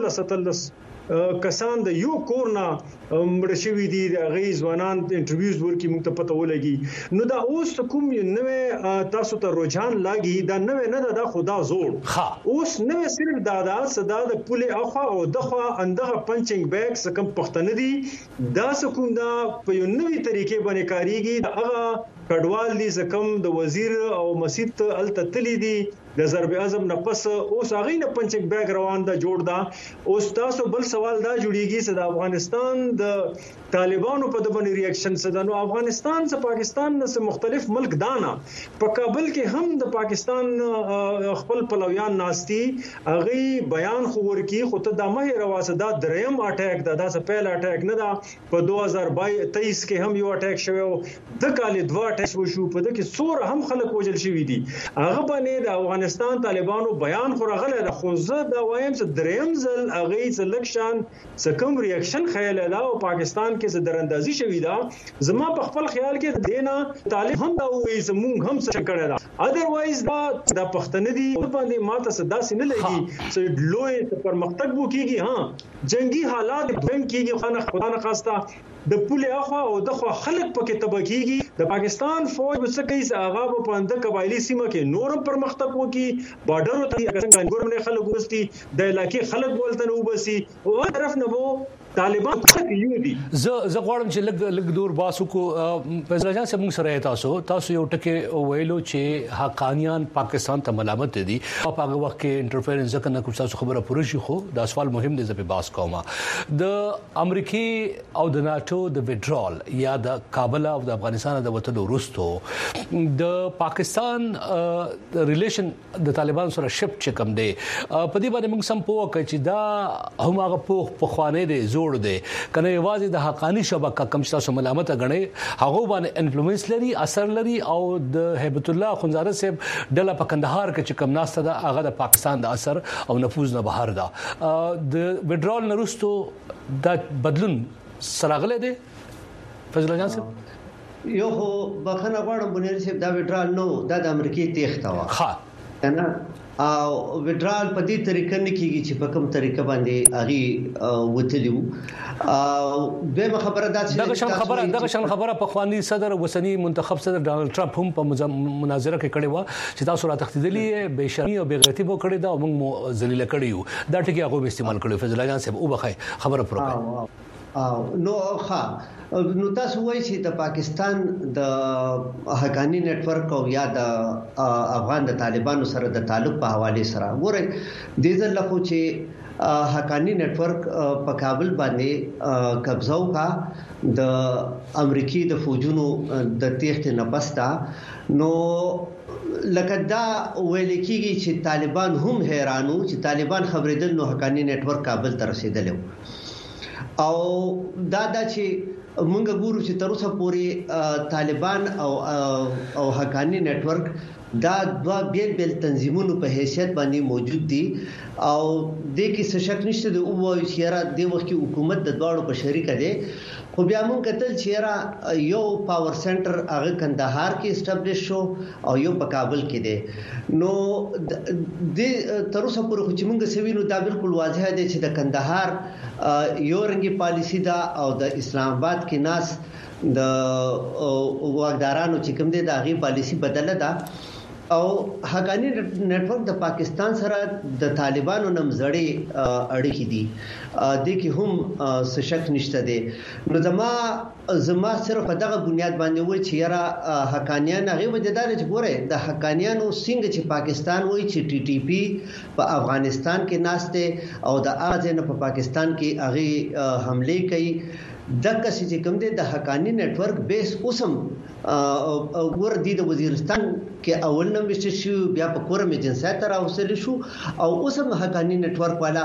کسان د یو کورنا مرشوي دي غي ځوانان انټرویوز ورکې موږ ته پته ولګي نو دا اوس کوم نوې تاسو ته رجحان لاګي دا نوې نه دا خدا زوړ اوس نوې صرف دا صدا د پوله اخوا او دغه اندغه پنچینګ بیگ کم پښتنه دي دا کوم دا په یو نوې طریقې باندې کاریږي هغه کډوال دي زکم د وزیر او مسجد التتلی دي د ضرب اعظم نه پس اوس هغه نه پنچینګ بیگ روان دا جوړ دا اوس تاسو بل سوال دا جوړیږي چې د افغانستان د طالبانو په دبن ریاکشن څه نو افغانستان څخه پاکستان نه مختلف ملک دانا په کابل کې هم د پاکستان خپل پلویان ناشتي هغه بیان خو ورکی خو ته د مه رواسه دا دریم اٹیک دا څه پهل اٹیک نه دا په 2023 کې هم یو اٹیک شوی د کال 2 اٹیک وشو په دغه څور هم خلک وجل شوی دي هغه باندې د افغانستان طالبانو بیان خو راغله د خوزه دا وایم چې دریم ځل هغه سلیکشن سکم ریاکشن خیال لا او پاکستان کې زدراندازي شوې ده زما په خپل خیال کې دینا طالب هم دا وایي زمونږ هم څه کړی دا اذروایز دا پښتنه دي باندې ماته صدا سي نه لګي چې لوی پرمختګ وو کیږي ها جنگي حالات دویم کیږي خدای نه خواسته د پوله اخوا او دغه خلک پکې تبکیږي د پاکستان فوج څه کوي هغه په اند قبایلی سیمه کې نورم پرمختګ وکي بارډر ته څنګه ګورنه خلک وستي د علاقې خلک ولته نو بسي او طرف نه وو طالبان یو دي زه غواړم چې لګ دور باسو کو فیصله جان سره موږ سره تاسو یو ټکي ویلو چې حقانيان پاکستان ته ملامت دي او هغه وخت کې انټرفیرنس کنه کوم تاسو خبره پوره شي خو دا سوال مهم دی زه په باس کوم د امریکای او د ناتو د وډرال یا د کابل او د افغانستان د وټلو وروستو د پاکستان ریلیشن د طالبان سره شفت چکم دی په دې باندې موږ سم پوه کړ چې دا همغه په خوانې دي جوړ دي کنه یوازې د حقانی شبکه کم تاسو ملامت غني هغه باندې انفلوئنس لري اثر لري او د هیبت الله خنزاره صاحب ډله په کندهار کې چې کم ناسته ده هغه د پاکستان د اثر او نفوذ نه بهر ده د وډرال نرستو د بدلون سراغله دي فضل جان صاحب یو خو بخنه غواړم بنیر صاحب دا وډرال نو د امریکای تیښته وا کنه او وډرال په دې طریقه نه کیږي چې په کوم طریقه باندې اغي وتلیو او به خبره ده چې دغه شان خبره په خواني صدر وسنی منتخب صدر ډانلډ ټرمپ هم په مناظره کې کړې و چې تاسو را تختیدلی به شرمي او بغیرتی بو کړی دا موږ ذلیل کړیو دا ټکی هغه استعمال کړو فضل الله جان صاحب او بخای خبره پروګرام نو نو تاسو وایي چې د پاکستان د حقانی نت ورک او یا د افغان د طالبانو سره د تعلق په حواله سره ګوره د ځل خو چې حقانی نت ورک په کابل باندې قبضه وکا د امریکای د فوجونو د تیښت نه پستا نو لکه دا ویل کېږي چې طالبان هم حیرانو چې طالبان خبرېدل نو حقانی نت ورک کابل ته رسیدل او دا چې مونږ ګورو چې تر اوسه پورې طالبان او حقانی نت ورک دا دوا بیل تنظیمونو په حیثیت باندې موجود دي او د کې څه شک نشته د او چې را د وخت حکومت د دواړو په شریک دي خو بیا مونږ کتل چې را یو پاور سنټر هغه کندهار کې اسټابلیش شو او یو په کابل کې دی نو د تر اوسه پورې چې مونږ سوینو دا بالکل واضح دی چې د کندهار یو رنګي پالیسی دا او د اسلام آباد کې ناس د واګدارانو چې کوم دي دا غي پالیسی بدله ده او حقانی نت ورک د پاکستان سره د طالبانو نمزړې اړیکې دي د کې هم څه شک نشته دي نو زما صرف دغه بنیاد باندې وایي چې یاره حقانیان هغه وجدار چې ګوره د حقانیانو څنګه چې پاکستان وایي چې ټي ټي پی په افغانستان کې ناشته او د اځن په پاکستان کې هغه حمله کوي دغه چې کوم دي د حقانی نت ورک بیس اوسم ور دي د وزیرستان کې اول نوم وشته شو بیا په کورم جنسیت راوصل شو او اوسم حقانی نت ورک والا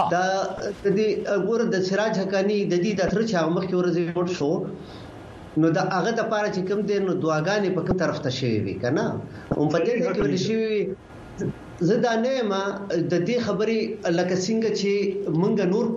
د ور د سراج حقانی د دې د تر چا مخ کې ورځي ورته شو نو دا هغه د پاره چې کوم دي نو دعاګانې په کوم طرف ته شي وي کنه هم په دې کې ول شي زدا نه ما د دې خبرې لکه څنګه چې مونږ نور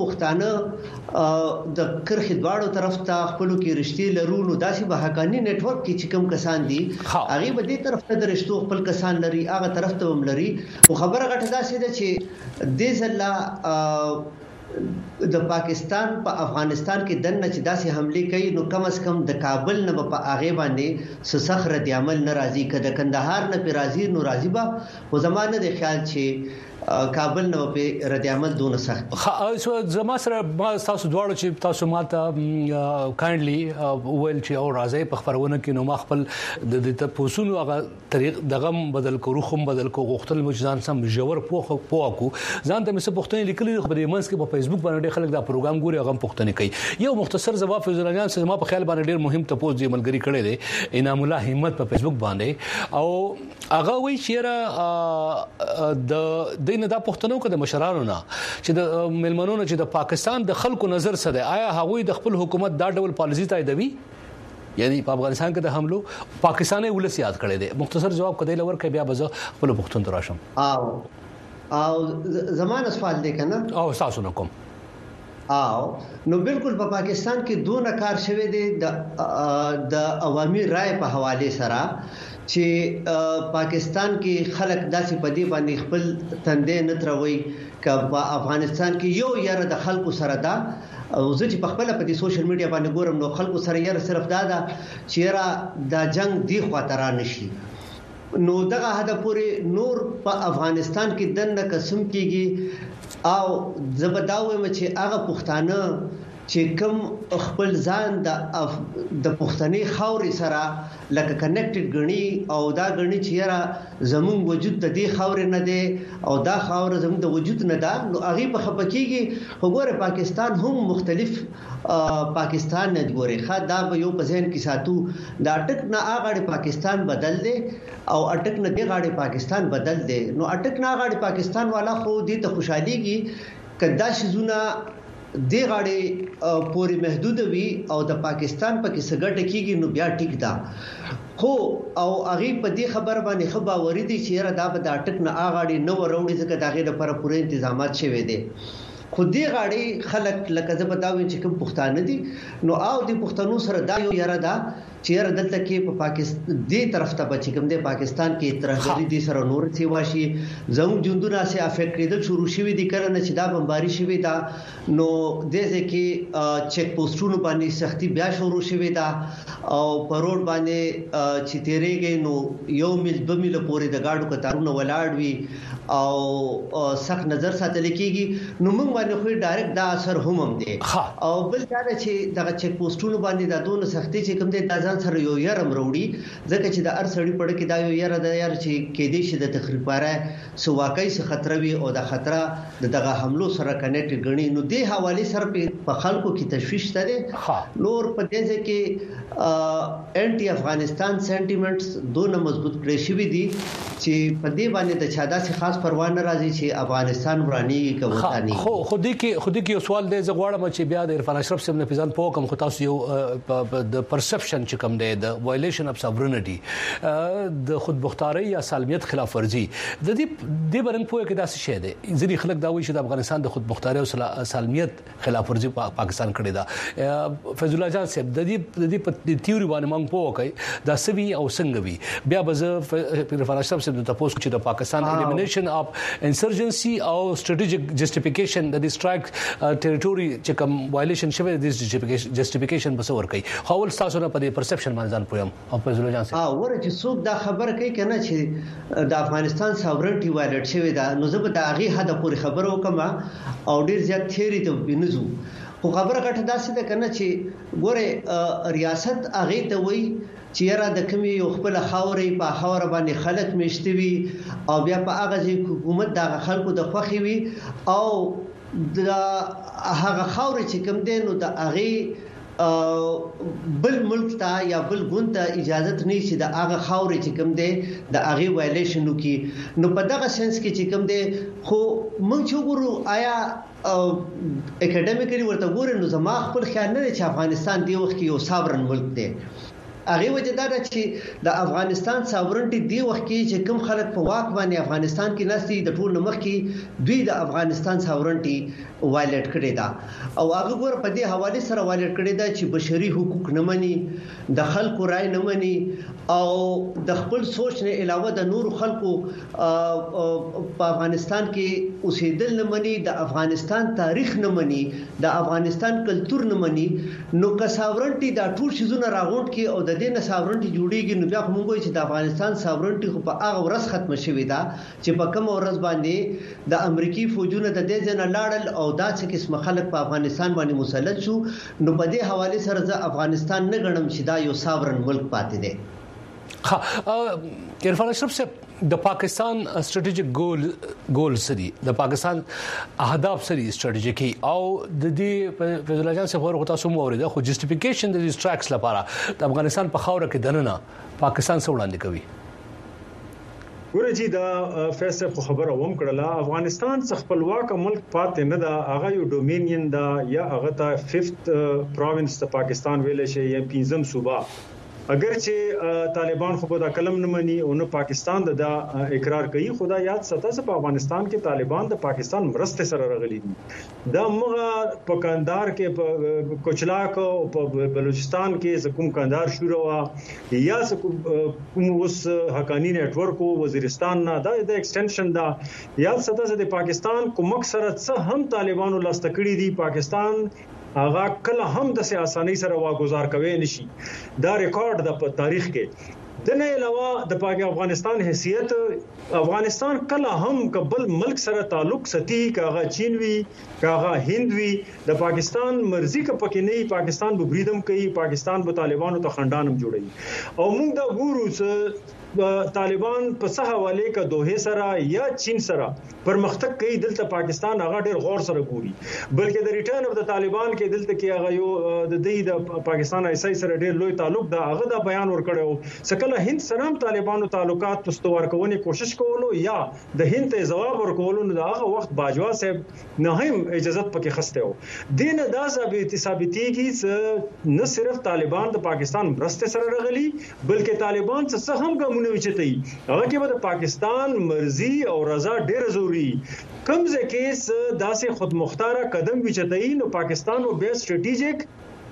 پښتانه د کرخې دواړو طرف ته خپل کې رښتې لرو نو داسې به حقانی نت ورک کې چې کوم کسان دي هغه به دې طرف ته د رښتو خپل کسان لري هغه طرف ته هم لري او خبره غټه داسې ده چې د ځلا د پاکستان په افغانستان کې دنه چې داسې حمله کوي نو کم از کم د کابل نه په هغه باندې سخت رد عمل ناراضي کده کندهار نه په راضي نو راضي با او زمانه د خیال چې کابل نه په رد عمل دون سخت سو زما سره تاسو دواړو چې تاسو ماته کایندلی ویل چې او راځي په خبرونه کې نو ما خپل د پوسونو هغه طریق دغه بدل کو روخم بدل کو غختل مجزان سم جوړ پوخ کو ځان ته مې څه پښتنې لیکلي خبرې منځ کې په فیسبوک باندې خلک دا پروګرام ګوري هغه پښتنې کوي یو مختصر جواب فضل الله جان ما په خیال باندې ډیر مهم تپوس دی ملګری کړي دي انعام الله همت په فیسبوک باندې او هغه وی چې د نه دا پښتنو کې د مشرانو نه چې د ملمنو نه چې د پاکستان د خلکو نظر سره آیا هغوی د خپل حکومت دا ډول پالیسی تاییدوي یعنی په افغانستان کې د حملو پاکستاني ولس یاد کړي دي مختصر جواب کړي لور کې بیا بزه خپل پښتون تراشم او زمانه سوال دی کنه او تاسو نه کوم او نو بالکل په پاکستان کې دوه کار شوه دي د عوامي رائے په حواله سره چې پاکستان کې خلک داسې پدی باندې خپل تندې نه تروي ک په افغانستان کې یو یاره د خلکو سره دا او زه چې په خپل په دې سوشل میډیا باندې ګورم نو خلکو سره یاره صرف دا چې را د جنگ دی خاطر نشي نو دغه هدا پوری نور په افغانستان کې دنه قسم کیږي او زبداوي مچ هغه پښتانه چې کوم خپل ځان د پښتني خاوري سره لکه کنیکټډ غني او دا غني چې را زمون وجود د دې خاوري نه دی او دا خاور زمون د وجود نه ده نو هغه په خپکیږي وګوره پاکستان هم مختلف پاکستان نه ګوري خا دا یو په ذهن کې ساتو دا اٹک نه اغاړي پاکستان بدل دی او اٹک نه دی غاړي پاکستان بدل دی نو اٹک نه غاړي پاکستان والا خو دې ته خوشحاليږي کدا شزونه دی غاړي پوری محدود وي او د پاکستان په کې سګټ کیږي نو بیا ټیک دا خو او هغه په دې خبر باندې خبا وریدي چې را دا به د اٹک نه اغاړي نو وروړي ځکه داغه لپاره پوره تنظیمات شوي دي خو دې غاړي خلک لکه زبداوي چې کوم پښتانه دي نو او د پښتنو سره دا یو یاره دا چیرې دلته کې په پاکستان دې طرف ته بچی کوم د پاکستان کې ترهګری دي سره نور سی واشي زموږ جوندونه سي افیکټ کېدل شروع شوي دي کړنه چې دا بمباري شوي دا نو دغه کې چیک پوسټونو باندې سختي بیا شروع شوي دا او پروډ باندې چې تیرېږي نو 1 میل 2 میل پورې د گاډو کتارونه ولاړ وي او سخت نظر ساتل کېږي نو موږ باندې خو ډایرکټ دا اثر هم دي او بل دا چې دغه چیک پوسټونو باندې دا دونه سختي چې کوم دي د ځان سره یو يرم وروړي ځکه چې د ارسړی پړ کې دا یو يره د ير چې کې دي چې د تخریب لپاره سو واقعي څه خطر وي او د خطر دغه حملو سره کنيکټ غني نو د حواله سره په خلکو کې تشويش تده نور په دې کې انټي افغانستان سنټیمنټس دونه مضبوط کړی شوی دي چې په دې باندې د چادا سي خاص پروا نه راځي چې افغانستان ورانی کوي خودي کې یو سوال دی زغواړم چې بیا د عرفان اشرف سم نفیزان په کوم خو تاسو یو د پرسپشن چې کوم دی د وایلیشن اف ساورنټي د خودمختاري یا سالمیت خلاف ورزي د دې برن په کې داسې شی دی ځینې خلک دا وایي چې د افغانستان د خودمختاري او سالمیت خلاف ورزي پاکستان کړی دا فیض الله جان صاحب د دې په تیوري باندې موږ په کوي دا سوي او څنګه وي بیا به عرفان اشرف سم د تاسو چې د پاکستان elimination of insurgency او strategic justification د strike territory چې کوم violation شوی د justification بس ور کوي خپل تاسو نه په پرسپشن باندې ځان پویم او په زلو جان سي ورته څوک دا خبره کوي کنه چې د افغانستان ساورنټي وایلټ شوی دا نو زه به د هغه حد پورې خبرو کوم او ډیر زیات تھیوري ته بنځو خو خبره غټه داسې ده کنه چې ګوره ریاست هغه ته وای چې را د کمی یو خپل خاورې په خاور باندې خلک مشتوي او بیا په هغه ځای حکومت د خلکو د خوخي وي او د هغه خاورې چې کوم دین نو د هغه بل ملک ته یا بل ګوند ته اجازه نه شي د هغه خاورې چې کوم دی د هغه وایلیشن وکي نو په دغه سنس کې چې کوم دی خو موږ چې ګورو آیا اکیډمیکلی ورته ګورو نو زما خپل خیال نه دی چې افغانستان دی وخت کې یو ساورن ملک دی هغه وجه دا چې د افغانستان ساورنټي دی وخت کې چې کوم خلک په واک باندې افغانستان کې نسي د ټول مخ کې دوی د افغانستان ساورنټي وایلیټ کړی دا او هغه ګور په دې حواله سره وایلیټ کړی دا چې بشري حقوق نه مني د خلکو رائے نه مني او د خپل سوچ نه علاوه د نور خلکو په افغانستان کې اوسېدل نه مني د افغانستان تاریخ نه مني د افغانستان کلچر نه مني نو که ساورنټي دا ټول شیزونه راغونډ کې او د دې نه ساورنټي جوړیږي نو بیا موږ وایو چې د افغانستان ساورنټي خو په هغه ورځ ختم شوې ده چې په کوم ورځ باندې د امریکای فوجونه د دې ځنه لاړل او دا چې قسم خلک په افغانستان باندې مسلط شو نو په دې حواله سره ز افغانستان نه غنم چې دا یو ساورن ملک پاتې دی عرفان اشرف صاحب د پاکستان سټریټیجیک ګول سری د پاکستان اهداف سری سټریټیجیکي او د دې فیض الله جان صاحب ورغه تاسو مو اوریدا خو جسټیفیکیشن د ستراکس لپاره د افغانستان په خاور کې دننه پاکستان سره وړاندې کوي ورجی دا فیصله خو خبره ووم کړله افغانستان څخه خپلواک ملک پاتې نه دا هغه یو ډومینین دا یا هغه ته 5th پروینس د پاکستان ویل شي یا 5م صوبه اگر چې طالبان خو دا کلم نه مني او نه پاکستان دا اقرار کوي خدا یاد ساته چې په افغانستان کې طالبان د پاکستان مرسته سره راغلي دي دا موږ په کندهار کې په کوچلاک او په بلوچستان کې کوم کندهار شروع وا یا کوم اوس حقانی نت ورک وزیرستان نه دا د ایکسټنشن دا یاد ساته چې د پاکستان کوم اکثره څه هم طالبانو لاستکړي دي پاکستان هغه کله هم د سیاسي سره واګزار کوي نشي دا ریکارډ د تاریخ کې د نه علاوه د افغانستان حیثیت افغانستان کله هم قبل ملک سره تعلق ساتي کاغه چین وی کاغه هند وی د پاکستان مرزي ک پکې نه پاکستان به بریدم کوي پاکستان به طالبانو ته خندانم جوړي او موږ دا ګورو چې طالبان په څه حواله ک دوه سره یا چین سره پرمختګ کوي دلته پاکستان هغه ډیر غور سره ګوري بلکې د ریټرن اف د طالبان کې دلته کې هغه یو د پاکستان ایسای سره ډیر لوی تعلق دا هغه دا بیان ورکړو سکله هند سره طالبانو تعلقات پستوار کولو کوشش کولو یا د هند ته جواب ورکولو نو هغه وخت باجوا صاحب نه هم اجازه پکې خسته و دین دا ثابتي کی نه صرف طالبان د پاکستان مرسته سره راغلي بلکې طالبان څه هم ګمونه وچتای هغه کې د پاکستان مرزي او رضا ډېر ضروری کوم ځکه داسې خودمختاره قدم وچتای نو پاکستان او به سټریټیجیک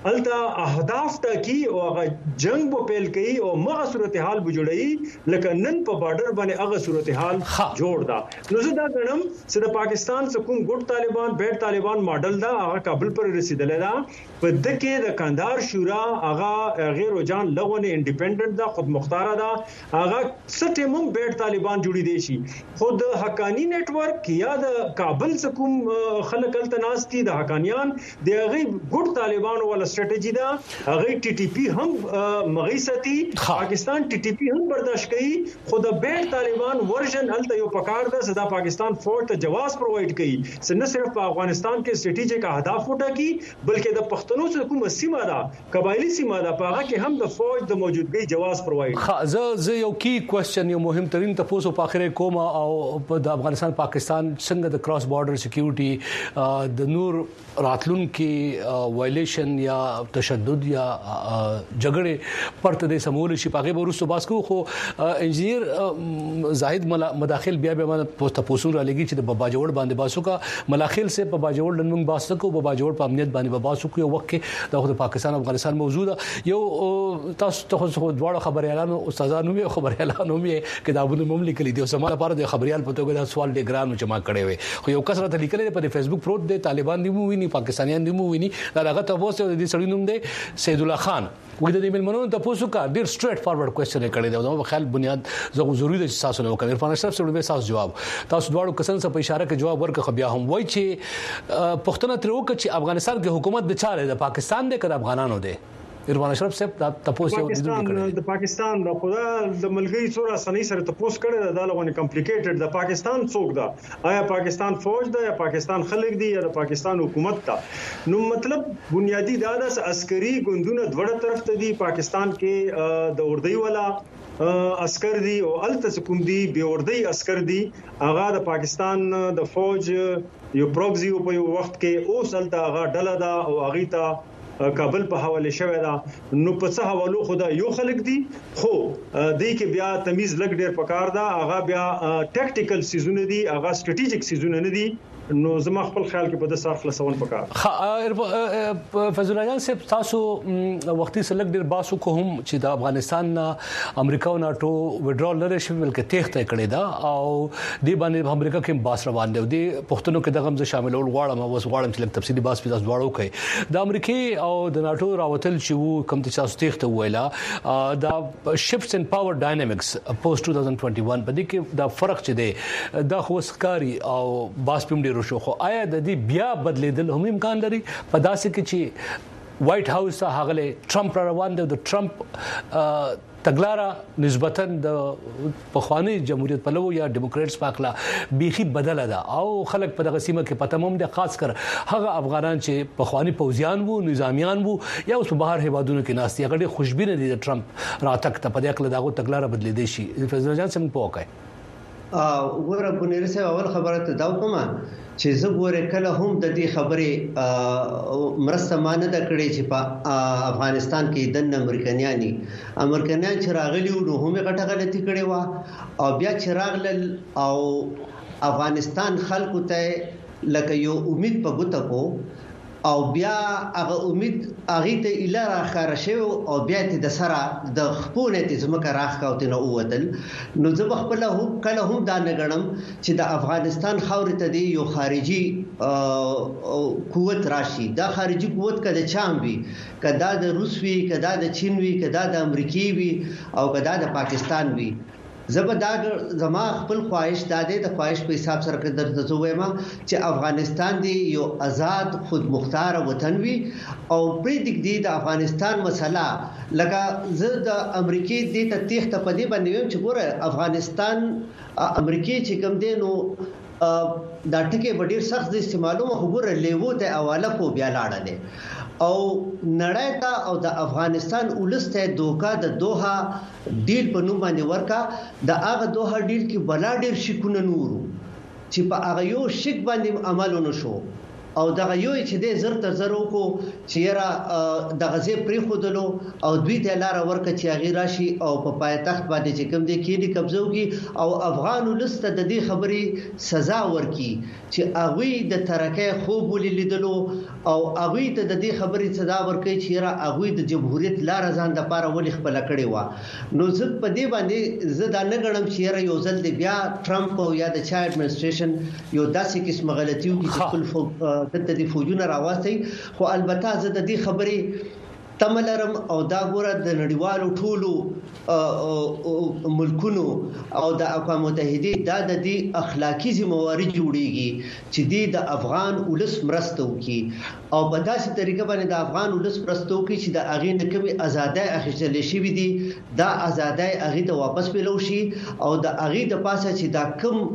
الته اهداف ټاکي او هغه جنگ په پیل کوي او مغه صورتحال بجوړي لکه نن په بارډر باندې هغه صورتحال جوړ دا. نو زه دا غنم چې د پاکستان څخه ګډ طالبان بیت طالبان ماډل دا هغه کابل پر رسیدل دا په دکې د کاندار شورا هغه غیر جان لغونه انډیپندنت دا خود مختار دا هغه ستمم بیت طالبان جوړی دي شي. خود حقانی نت ورک یا د کابل څخه خلک التناستي د حقانیان د هغه ګډ طالبان ولا ستراتیژي دا هغه ټي ټي پی هم مغیستی پاکستان ټي ټي پی هم برداشت کوي. خود بیت طالبان ورژن الته یو پکار ده صدا پاکستان فورت جواز پرووایډ کوي چې نه صرف په افغانستان کې سټریټیجیک اهداف وټاکي بلکې د پښتنو څخه سیمه ده قبایلی سیمه ده په هغه کې هم د فوج د موجودګۍ جواز پرووایډ. زه یو کی کوېسچن یو مهم ترين تاسو په اخر کوم او د افغانستان پاکستان څنګه د کراس بارډر سکیورټي د نور راتلون کې وایلیشن یا تشدد یا جګړه پرته د سمول شي پاغه ورسته باسکو خو انجنیر زاهد مداخل بیا به تاسو را لګي چې د بابا جوړ باندې باسو کا ملاخل سے بابا جوړ لنمنګ باسو کو بابا جوړ په امنیت باندې باسو کو یو وخت کې د پاکستان افغانستان موجوده یو تاسو ته دواړه خبريالانو استادانو مې خبريالانو مې کتابونو مملي کلی دی سماله لپاره د خبريال په توګه دا سوال ډیر ګران چې ما کړی وي خو یو کثرت لیکل په فیسبوک پروت دی طالبان دی مو ویني پاکستانیان دی مو ویني دا هغه تاسو د دې سړی نوم دی سید الله خان وګړي د ایمیل منونو تاسو کا ډیر سټریټ فارورډ کوېسچن کړی دی نو خیال بنیاد زغه ضروري دی چې تاسو نو کوي عرفان اشرف سره به تاسو جواب تاسو دواړو کسان څخه په اشاره کې جواب ورکړه بیا هم وای چې پښتنه تر وکړي چې افغانستان کې حکومت د چاره د پاکستان د کړه افغانانو دی. عرفان اشرف صاحب تاسو د پاکستان د خدا د ملګری څوره سنۍ سره تاسو کړه دا لغونه کمپلیکیټډ د پاکستان څوک دا آیا پاکستان فوج دا یا پاکستان خلک دي یا د پاکستان حکومت دا. نو مطلب بنیادی دا د عسکري ګوندونو دوړه طرف ته دي پاکستان کې د اردوی والا عسكر دي او الته کوم دي به اردوی عسكر دي هغه د پاکستان د فوج یو پروکزي په یو وخت کې اوس الته هغه ډله دا او هغه ته کابل په حواله شوی دا. نو په څه حوالو خدا یو خلک دي خو دې کې بیا تمیز لګ ډیر پکار دا هغه بیا ټیکټیکل سیزونه دي هغه سټریټیجیک سیزونه نه دي. نو زما خپل خیال کې په د صرف لسون پکار فضل جان صاحب تاسو وختي سلګ ډیر باسو کوم چې د افغانستان امریکا او ناتو وډرال لري شي بلکې تخته کړي دا او د باندې امریکا کې باس روان دي د پښتنو کې دغه هم شاملول غواړم او غواړم چې لږ تفصیلی باس په تاسو دواړو کوي د امریکای او د ناتو راوتل چې وو کوم چې تاسو تخته ویلا دا شفټس ان پاور ډاینامکس پوسټ 2021 په دې کې دا فرق چې دی دا خو سکاري او باس په شو خو آیا د دې بیا بدلیدل هم امکان لري په داسې کې چې وایټ هاوس ته هغه ټرمپ روان دی د ټرمپ تګلارا نسبتا د پخوانی جمهوریت پلو یا ډیموکریټس پاکلا بيخي بدله ده او خلک په دغه سیمه کې پتمم د خاص کر هغه افغانان چې پخوانی پوځیان وو نظامیان وو یا اوس بهر هیوادونو کې ناستي هغه خوشبینه دي د ټرمپ راتک ته په دې کې دغه تګلارا بدلې دي شي فضل جان سم پوکای وګوره بنیر سه اول خبره ته دا کومه چې زه ګوره کله هم د دې خبرې مرسته مانه د کړې چې په افغانستان کې د امریکایان چې راغلي نو هم غټه غلطي کړې و او بیا چې راغلل او افغانستان خلکو ته لکه یو امید په ګوته کو او بیا هغه امید هغه ته اله راخاره شو او بیا ته د سره د خپونه ته زمکه راخاوته نو وتل نو زه خپل هم کله هم دا نه غنم چې د افغانستان خاورې ته دی یو خارجي قوت راشي دا خارجي قوت کده چام وي کدا د روس وي کدا د چین وي کدا د امریکای وي او کدا د پاکستان وي زبدا زما خپل خواهش داده د خواهش په حساب سره کړه د زوېما چې افغانستان دی یو آزاد خود مختار وطن وي او پرې دګ دی د افغانستان مسله لکه زه د امریکای د تخت په دې باندې چې ګوره افغانستان امریکای چې کوم دی نو دا ټکي ډېر سخت استعمالو خبره لیوو ته حواله کو بیا لاړه دي او نړۍ ته او د افغانستان ولسته دوکا د دوحه ډیل په نوم باندې ورکا د هغه دوحه ډیل کې بلا ډیر شکونه نورو چې په هغه یو شک باندې عمل ونه شو او دغه یو چې د زر تر زرو کو چیرې د غزې پری خودلو او دوی ته لار ورکړي چې هغه راشي او په پایتخت باندې چې کوم دي کې دي قبضو کی او افغان ولست د دې خبرې سزا ورکړي چې هغه د ترکه خوب ولیدلو او هغه ته د دې خبرې سزا ورکړي چې هغه د جمهوریت لار ځان د پاره ولې خپل کړي و نو زه په دې باندې زه دا نه غنم چې یو ځل دی بیا ټرمپ او یا د چا اډمنسټریشن یو داسې قسم غلطیو کې چې خپل د فوجونه راوستي خو البته زه د دې خبرې تملرم او دا ګوره د نړیوالو ټولو ملکونو او د اقوام متحده د دې اخلاقی ذمہواری جوړیږي چې د افغان ولس مرسته وکړي او په داسې طریقه باندې د افغان ولس مرسته وکړي چې د اغې نه کومي ازادۍ اخیستل شي دي دا ازادۍ اغې ته واپس ملو شي او د اغې د پاسه چې دا کم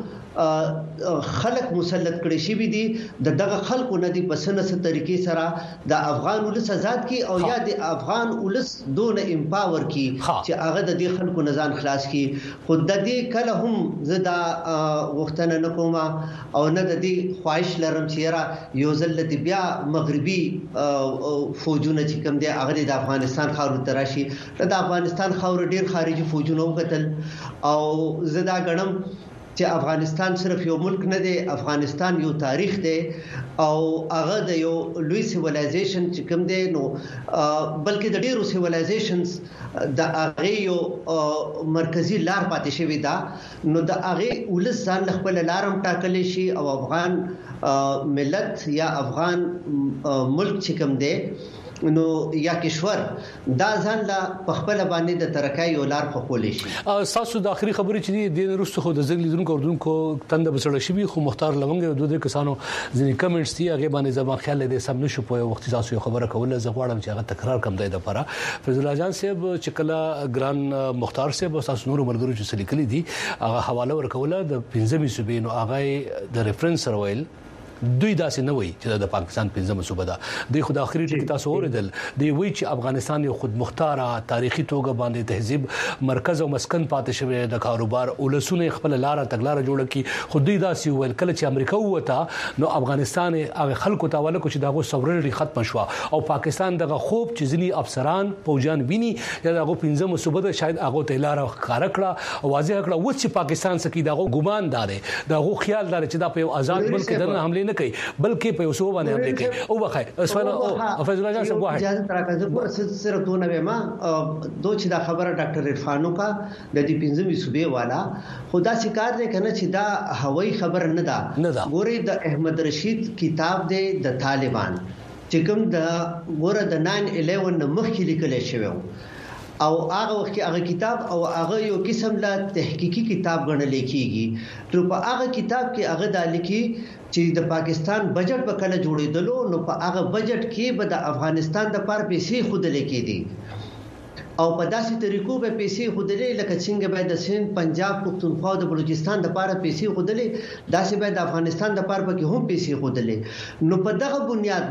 خلق مسلط کړي شي دي دغه خلکو نه دي بسنه ست طریقې سره د افغان ولس آزاد کی او یا د افغان ولس دون امپاور کی چې هغه د دې خلکو نزان خلاص کی خود د دې کله هم زدا وختنه نکوم او نه د دې خواهش لرم چې یو ځل بیا مغربي فوجونه چې کوم دي هغه د افغانستان خاور تراشي د افغانستان خاور ډیر خارجي فوجونه وکتل او زدا غنم چې افغانستان صرف یو ملک نه دی افغانستان یو تاریخ دی او هغه د یو لوی سیویلایزیشن چې کوم دی نو بلکې د ډیرو سیویلایزیشنز د هغه یو مرکزی لار پاتې شوی دا نو د هغه ولس ځان خپل لارم ټاکلې شي او افغان ملت یا افغان ملک چې کوم دی نو یا کشور دا ځان لا په خپل باندې د ترکای یو لار خپلې شي تاسو د اخري خبرې چې د نورستو خو د زګ لیدونکو اردوونکو تند بسړ شي خو مختار لونګ دوه کسانو ځینې کمنټس دي هغه باندې زما خیال دې سم نشو په وخت تاسو خبره کوله زه غواړم چې هغه تکرار کم دی د لپاره فیض الله جان صاحب چې کله ګران مختار صاحب تاسو نور مرګرو چې سلیکلي دي هغه حواله ورکوله د 15 صوبې نو هغه د ریفرنس رویل دوی داسې نه وي چې د پاکستان پنځمه صوبه ده د خو د اخري ټکی تاسو اوریدل دی وی چې افغانستان یو خود مختاره تاریخي توګه باندې تهذیب مرکز او مسکن پاتې شوی د کاروبار ولسونه خپل لار تګلار جوړ کی خو دوی داسې ویل کله چې امریکا وته نو افغانستان هغه خلکو ته ولکه چې دغه سوورنټي ختم شو او پاکستان دغه خوب چې ځنی افسران پوجان ویني یا دغه پنځمه صوبه ده شاید هغه ته لار کار کړه او واضح کړه و چې پاکستان سکی دغه ګمان دار دغه خیال دار چې دا په آزاد ملک دنه حمله نه کوي بلکې په اوسو باندې حمله کوي او واخه اسفل فیض الله جان صاحب واحد اجازه راکړه صرف دونه به ما دوه چې دا خبره ډاکټر عرفانو کا د دې پنځمې صوبې والا خدا شکار دی کنه چې دا هوایی خبر نه ده ګوري د احمد رشید کتاب دی د طالبان چې کوم د ګوره د 9/11 مخکې لیکل شوی او هغه وخت هغه کتاب او هغه یو قسم لا تحقیقي کتاب ګڼل کېږي نو په هغه کتاب کې هغه د لیکي چې د پاکستان بجټ په کله جوړېدلو نو په هغه بجټ کې به د افغانستان د پر پیسې خود لیکې دي او په داسې طریقو به پیسې خودلې لکه څنګه به د سند پنجاب پښتونخوا د بلوچستان د پاره پیسې خودلې داسې به د افغانستان د پاره کې هم پیسې خودلې نو په دغه بنیاد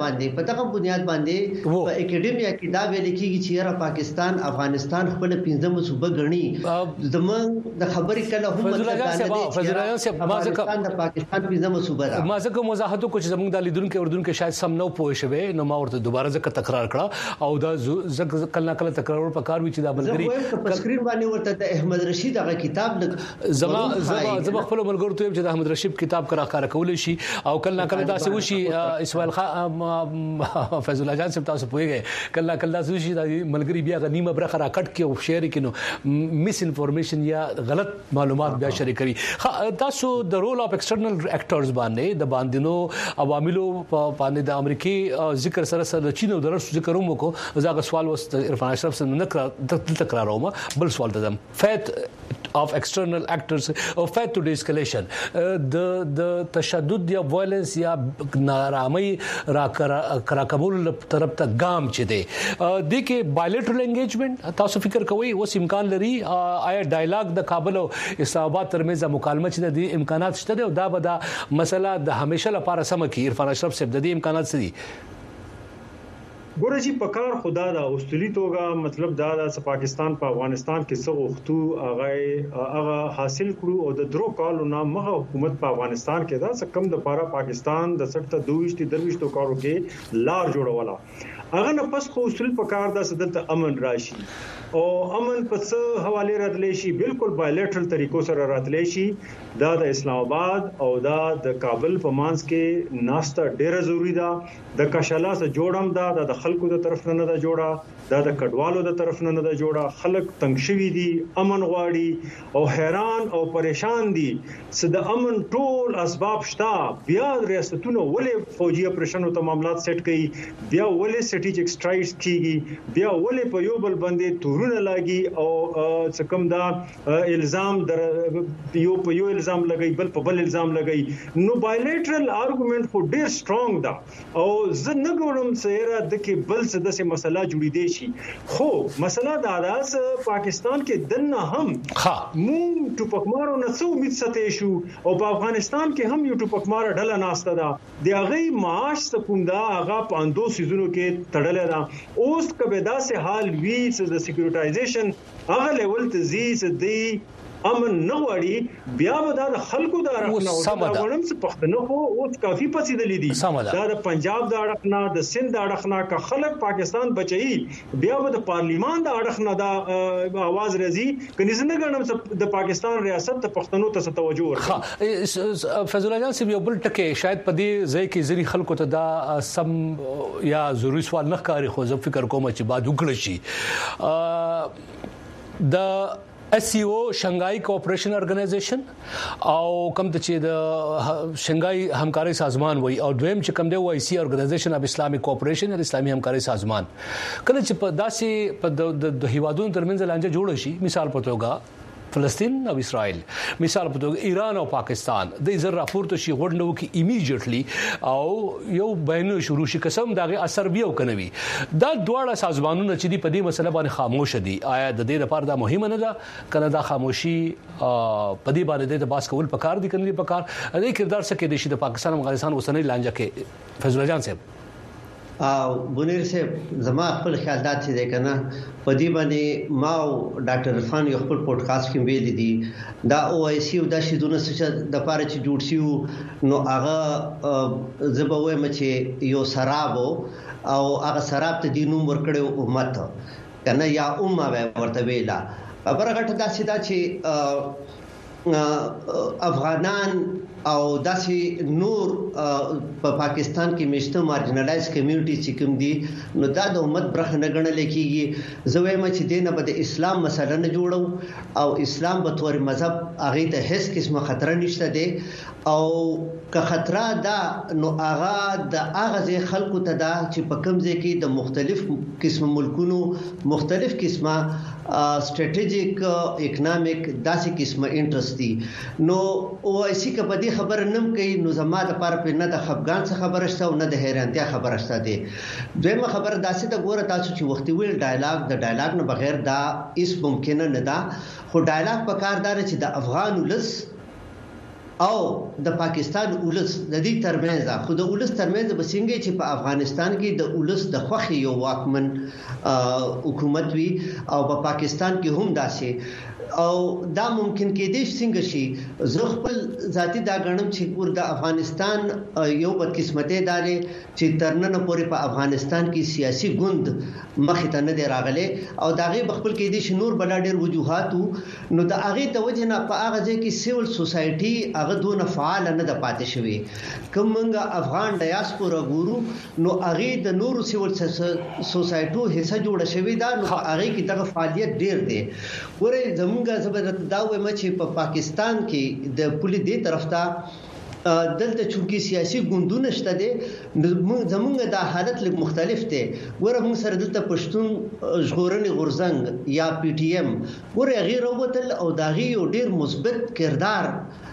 باندې په اکیډمیا کې دا ویل کېږي چې را پاکستان افغانستان خپل پنځمه صوبه غني زمونږ د خبرې کله هم افغانستان د پاکستان پنځمه صوبه ده ما ځکه مزاحمت کو چې زمونږ د لیدونکو اردوونکو شاید سم نو پوه شوي نو ما ورته دوباره ځکه تکرار کړه او دا ځکه کله تکرار په کار وی چې دا بلګری په سکرین باندې ورته د احمد رشید هغه کتاب زما خپل ملګرو ته چې د احمد رشید کتاب کرا کار کول شي او کله داسې وشي اسماعیل خان فیض الله جان صاحب تاسو پوهیږئ کله داسې وشي د ملګری بیا غنیمه برخه را کټ کې او شیر کې نو میس انفارمیشن یا غلط معلومات بیا شریکوي تاسو د رول اف ایکسټرنل اکټرز باندې د باندینو عواملو باندې د امریکای ذکر سره د چین او د روس ذکر هم کو زغه سوال وست عرفان اشرف سره نه تکراروم بل سوال ته فیت of external actors or fact to de-escalation د تشدد یا وایلنس یا نارامي را کمول طرف ته ګام چي دي د کې بایلیټرل انګیجمنت تاسو فکر کوئ اوس امکان لري آیا ډایلاګ د کابل او اسلام آباد ترمنځ مکالمه چې د امکانات شته او دا به د مسله د همیشه لپاره سم کی عرفان اشرف صاحب د دې امکانات سدي ګورجی پکار خدا دا اوستلی توګه مطلب دا د پاکستان په افغانستان کې څو وختو هغه حاصل کړو او د درو کالو نام مغه حکومت په افغانستان کې دا کم د پاره پاکستان د 22 23 کارو کې لار جوړولا هغه نه پس خو اصول پکار دا سدلته امن راشي او امن په څه حواله راتلی شي بالکل بایلیټرل طریقو سره راتلی شي دا د اسلام آباد او دا د کابل په مانس کې ناشته ډیره ضروری ده د کشاله سره جوړم دا د خلکو د طرف نه ده جوړه دا د کډوالو د طرف نه ده جوړه خلک تنگ شوي دي امن غواړي او حیران او پریشان دي چې د امن ټول اسباب شته بیا ریاستونو ولې فوجي اپریشنونو ته معاملات سیټ کړي بیا ولې سټریټیک سټرایډز کیږي بیا ولې په یو بل باندې تورونه لاګي او څه کوم دا الزام در یو په یو الزام لګي بل په بل الزام لګي نو بایلیټرل آرګومنت خو ډیر سترونګ ده او زه نه ګورم چې د کې بل څه د مسله جوړې دي شي خو مسله دا ده پاکستان کې دنه هم مون ټوپکمارو نه څو امید ستې شو او په افغانستان کې هم یو ټوپکمار ډله ناشته ده د هغه معاش سکون دا هغه په اندو سيزونو کې تړل ده اوس کبه دا سه حال وی چې د سکیورټایزیشن هغه لیول ته زی دی امن نه وړي بیا به د خلکو د اړخنه او د غوړم څخه پښتنو خو اوس کافي پسیدلې دي دا د پنجاب د اړخنه د سند د اړخنه کا خلک پاکستان بچي بیا به د پارلیمان د اړخنه د आवाज راځي کني څنګه غنم د پاکستان ریاست ته پښتنو ته توجه ورکړي فیض الله جان سی یو بل ټکي شاید په دې ځای کې ځری خلکو ته دا سم یا ضروري سوال نه ښکاري خو زه فکر کوم چې بعد وکړي شي د SCO شنګای کوآپریشن ارګنایزیشن او کوم چې د شنګای همکاري سازمان وای او دویم چې کوم دی وای سی ارګنایزیشن اف اسلامي کوآپریشن یا اسلامي همکاري سازمان کله چې په داسې په د هیوادونو ترمنځ لانجه جوړ شي مثال په توګه فلسطین او اسرائیل مثال په توګه ایران او پاکستان د زر راپورته شي غونډو کې ایمیډیټلی او یو بینو شروع شي قسم دغه اثر بیا وکنوي دا دواړه سازمانونه چې په دې مسله باندې خاموش دي آیا د دې لپاره دا مهمه نه ده کنه دا خاموشي په دې باندې د باس کول پکار دي کنه پکار دې کردار څه کې د شي د پاکستان او افغانستان اوسنۍ لانجه کې فیض الله جان صاحب بنیر صاحب زما خپل خیالات دي کنه په دې باندې ما او ډاکټر عرفان یو خپل پودکاسټ کې ویل دي دا او آی سی او دا شیدونه چې د پاره چې جوړ شي نو هغه زبوي مچې یو سراب او هغه سراب ته د نوم ورکړو امت کنه یا امه ورته ویلا برغټ دا سیدا چې افغانان او داسې نور په پاکستان کې مشته مارجنلایز کمیونټي چې کوم دي نو دا د امت برخه نه ګڼل کېږي زه وایم چې دینه به د اسلام مسله نه جوړو او اسلام به تور مذهب هغه ته هیڅ قسمه خطر نشته دی او که خطر دا نو هغه د هغه خلکو ته دا چې په کوم ځای کې د مختلف قسم ملکونو مختلف قسمه استراتیجیک اکونومیک داسې قسمه انټرست دي نو او اسی که په دې خبر نم کوي نو زما د پاره په نه د خفګان څخه خبره شته او نه د حیرانتیا خبره شته دي دویمه خبره داسې د ګوره تاسو چې وختي ویل ډایلاګ نه بغیر دا هیڅ ممکن نه ده خو ډایلاګ په کار دار چې د افغان ولس او د پاکستان ولس د دې ترمنځ خو د ولس ترمنځ به څنګه چې په افغانستان کې د ولس د خوخي یو واکمن حکومت وي او په پاکستان کې هم داسې او دا ممکن کې دې څنګه شي زه خپل ذاتی دا غنم چې ګور د افغانستان یو بد قسمته داري چې ترنن پورې په افغانستان کې سیاسي ګوند مخ ته نه دی راغلي او دا غي خپل کې دې شنور بل ډېر وجوهات نو دا هغه د وجه نه په هغه ځای کې سیول سوسايټي هغه دونه فعال نه د پاتې شوی کومنګ افغان ډیاسپورا ګورو نو هغه د نورو سیول سوسايټو حصہ جوړ شوی دا نو هغه کې دغه فعالیت ډېر دی ورې زموږ زبردست دا وایم چې په پاکستان کې د پولیس دی طرف ته دلته چونکی سیاسي ګوندونه شته دي زمونږ د حالت لږ مختلف دي ګوره موږ سره دلته پښتون ژغورنې غورځنګ یا پی ټی ایم ګوره غیر وتل او دا غي ډیر مثبت کردار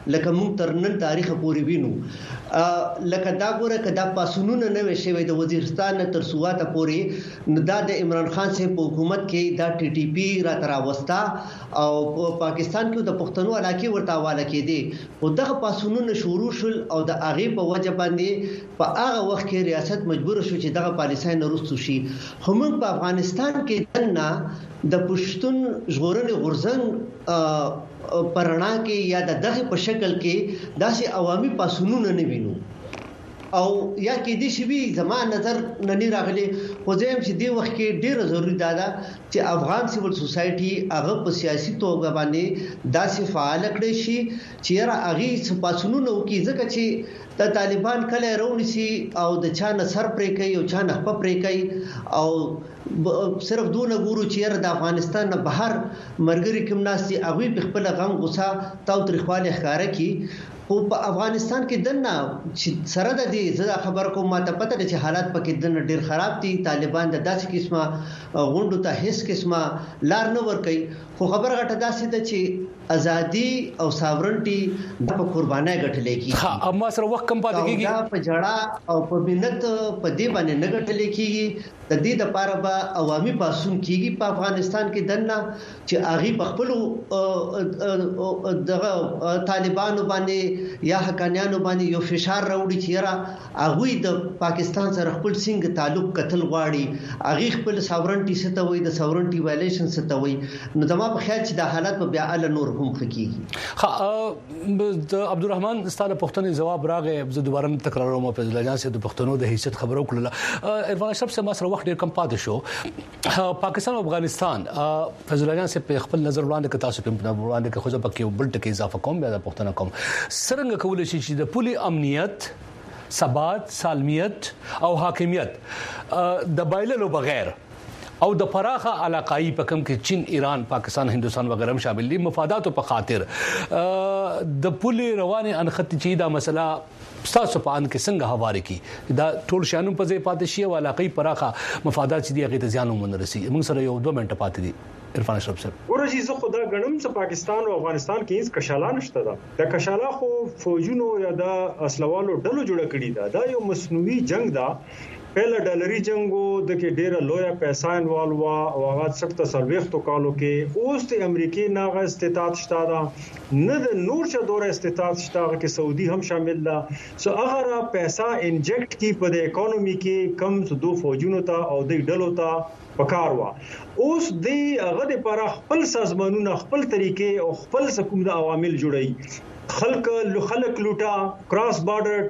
لکه موږ ترنن تاریخ پورې وینو لکه دا ګوره کدا پاسونونه نه وشوي د وزیرستان تر سوات پورې دا د عمران خان صاحب په حکومت کې دا ټي ټي پی را تراوستا او پاکستان کې د پښتنو علاقې ورته حواله کېدي او دغه پاسونونه شروع شول او د هغه په وجه باندې په هغه وخت کې ریاست مجبور شو چې دغه پالیسۍ نه رسو شي هم په افغانستان کې دنه د پښتون ژغورنې غورځنګ پرانا کې یا دغه په شکل کې داسې عوامي پاسونونه نه وینو او یا کې دي شی زموږ نظر نه راغلي خو زم چې دی وخت کې ډیره ضروری ده چې افغان سیول سوسایټي هغه په سیاسي توګه باندې داسې فعال کړي شي چې را هغه پاسونونه وکړي ځکه چې د طالبان کله رونیسي او د چا نصر پرې کوي او چا نه پرې کوي او صرف دونه ګورو چې د افغانستان نه بهر مرګري کوم ناسي هغه په خپل غم غوسه تاو تاریخواله ښکارا کی خو په افغانستان کې دنه چې سره د دې زړه خبر کوم ماته پته ده چې حالات پکې دنه ډیر خراب دي طالبان د داسې قسمه غونډو ته هیڅ قسمه لار نه ور کوي خو خبره غټه داسې ده چې ازادي او ساورنټي د قربانای غټلې کی ها اما سره وخت کم پاتې کیږي دا په جړه او په بنت په دې باندې نه غټلې کیږي د دې لپاره به عوامي پاسون کیږي په افغانستان کې دنه چې اغي په خپل دغه طالبانو باندې یا حقانيانو باندې یو فشار راوړي چې را اغوی د پاکستان سره خپل څنګه تعلق قتل غواړي اغي خپل ساورنټي ستوي د ساورنټي وایلیشن ستوي نو زما په خیال چې د حالات په بیا ال نور هم خکېږي ها د عبدالرحمن ستاسو پښتني جواب راغې زه دوباره تکراروم په ځلجان سره د پښتنو د حیثیت خبرو کړل عرفان اشرف سره مسره وخت ډیر کم پاتې شو پاکستان او افغانستان فضل جان سے په خپل نظر وړاندې کتا سو په وړاندې کې خو ځکه کې بل ټکی اضافه کوم بیا د پښتنو کوم څنګه کول شي چې د پولي امنیت ثبات سالمیت او حاکمیت د بایللو بغیر او د پراخه علاقائی په کوم کې چین ایران پاکستان هندستان وغیرہ هم شامل دي مفاداتو په خاطر د پولي روانه انختی چې دا مسله تاسو په ان کې څنګه حواله کی دا ټول شانو په ځای پاتې شي او علاقائی پراخه مفادات چې دی هغه ته ځانو من رسي موږ سره یو 2 منټه پاتې دي عرفان اشرف صاحب ورجی زه خدا غنم چې پاکستان او افغانستان کې هیڅ کشاله نشته ده د کشاله خو فوجونو یا د اسلوالو ډلو جوړ کړي دا یو مصنوعي جنگ ده پہلا ډالري جنگو د کې ډیره لویا پیسې انوالو او هغه څخه سرويختو کالو کې اوس د امریکای ناغه استطاعت شته دا نه د نور چا دوره استطاعت شته کې سعودي هم شامل ده سو هغه پیسې انجکټ کی په د اکانومي کې کم څه دو فوجونو ته او د ډلو ته پکاروا اوس د هغه لپاره خپل سازمانونه خپل طریقې او خپل حکومت د عوامل جوړي خلق لوټا کراس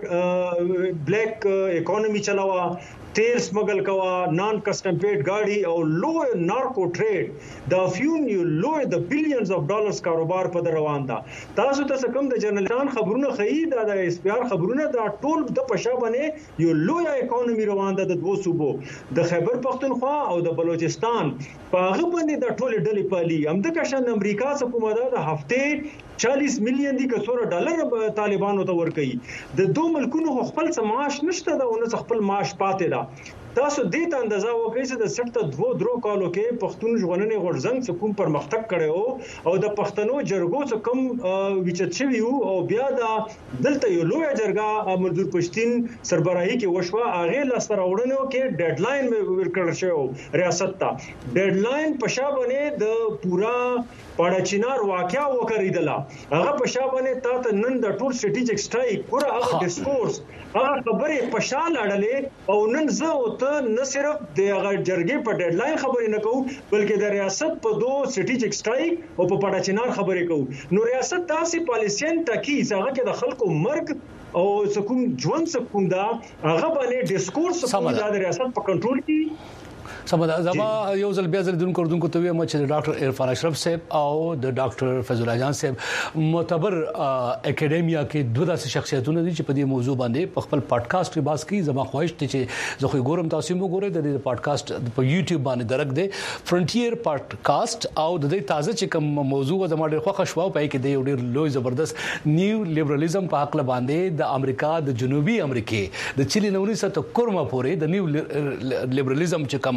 بارډر بلیک اکانومي چلاوا تیل سمګل کوا نان کسٹم پیډ گاڑی او لو نارکو ټریډ دا فیون یو لو د بلینز اف ډالرز کاروبار په روان ده تاسو ته کوم د جنرالان خبرونه خې د اس پی آر خبرونه دا ټول د پښا باندې یو لو اکانومي روان ده د دوه صوبو د خیبر پختونخوا او د بلوچستان په هغه باندې د ټول ډلې پالي هم د کشن امریکا حکومت د هفته 40 مليون دي کڅوره ډالر طالبانو ته ورکړي د دوه ملکونو خپل سماش نشته دا ونه خپل معاش پاتې ده تاسو دې ته اندازه وکړئ چې د سټه 2 کالو کې پښتون ژغورنې غورځنګ څخه کوم پرمختګ کړي او د پښتنو جرګو څخه کوم وچت شوی او بیا د دلته یو لوی جرګه منظور پښتين سربراهي کې وشوه هغه لاسته راوړنو کې ډیډلاین ورکړل شو ریاست ته ډیډلاین په شابهونه د پورا پاړچینار واقعیا وکړیدله هغه په شابهونه ته نن د ټول سټریټیک سټرایک پورا هغه ډیسکورس هغه خبره په شان اړلې او نن زه او ته نه صرف د هغه جرګې په ډیډلاین خبرې نه کوو بلکې د ریاست په دوه سټریټیک سټرایک او په پاړچینار خبرې کوو نو ریاست تاسې پالیسین ټاکی هغه کې د خلکو مرګ او سکون ژوند سکون دا هغه باندې ډیسکورس په ریاست په کنټرول کې سمدا زما یو ځل بیا ځل دونکو ته ویم چې ډاکټر عرفان اشرف صاحب او د ډاکټر فضل جان صاحب معتبر اکیډمیا کې دوه داسې شخصیتونه دي چې په دې موضوع باندې په خپل پادکاسټ کې باس کوي زما خواهش ته چې زه خو ګورم تاسو مو ګورئ د دې پادکاسټ په یوټیوب باندې درک دی فرنټیر پادکاسټ او د دې تازه چې کوم موضوع زما ډېر خوښ شو په کې د یو ډېر لوی زبردست نیو لیبرالیزم په حق باندې د امریکا د جنوبي امریکا د چلی 1900 کورما پورې د نیو لیبرالیزم چې کوم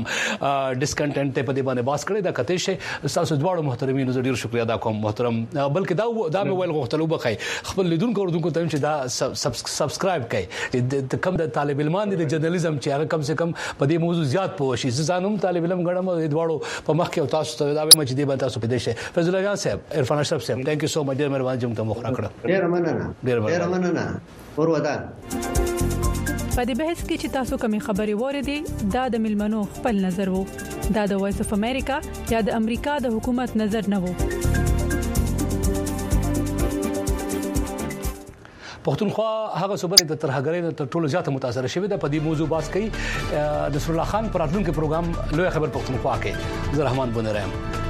کم ډیسکنټنټ په دې باندې باس کړی دا کته شي تاسو دواړو محترمینو زه ډیر شکریا ادا کوم محترم بلکې دا مې ویل غوښتل وبخای خپل لیدونکو ورونکو ته چې دا سبسکرایب کړئ د کم د طالب علمان د جرنالیزم چې هغه کم سے کم په دې موضوع زیات پوه شي ځانوم طالب علم غړم د دواړو په مخ کې تاسو ته دا به مچ دی به تاسو په دې شي فضل الله جان صاحب عرفان اشرف صاحب ثانک یو سو مچ ډیر مهرباني چې موږ مخ راکړه ډیر مننه ورودان په دې بحث کې چې تاسو کومې خبري وریدي دا د ملمنو خپل نظر وو دا د وایس اف امریکا یا د امریکا د حکومت نظر نه وو پښتونخوا هغه صوبې د ترهګرۍ تر ټولو زیاته متاثر شوې ده په دې موضوع باس کوي نصر الله خان پر راتلونکو پروګرام لوی خبر پښتونخوا کې زه رحمان بنرام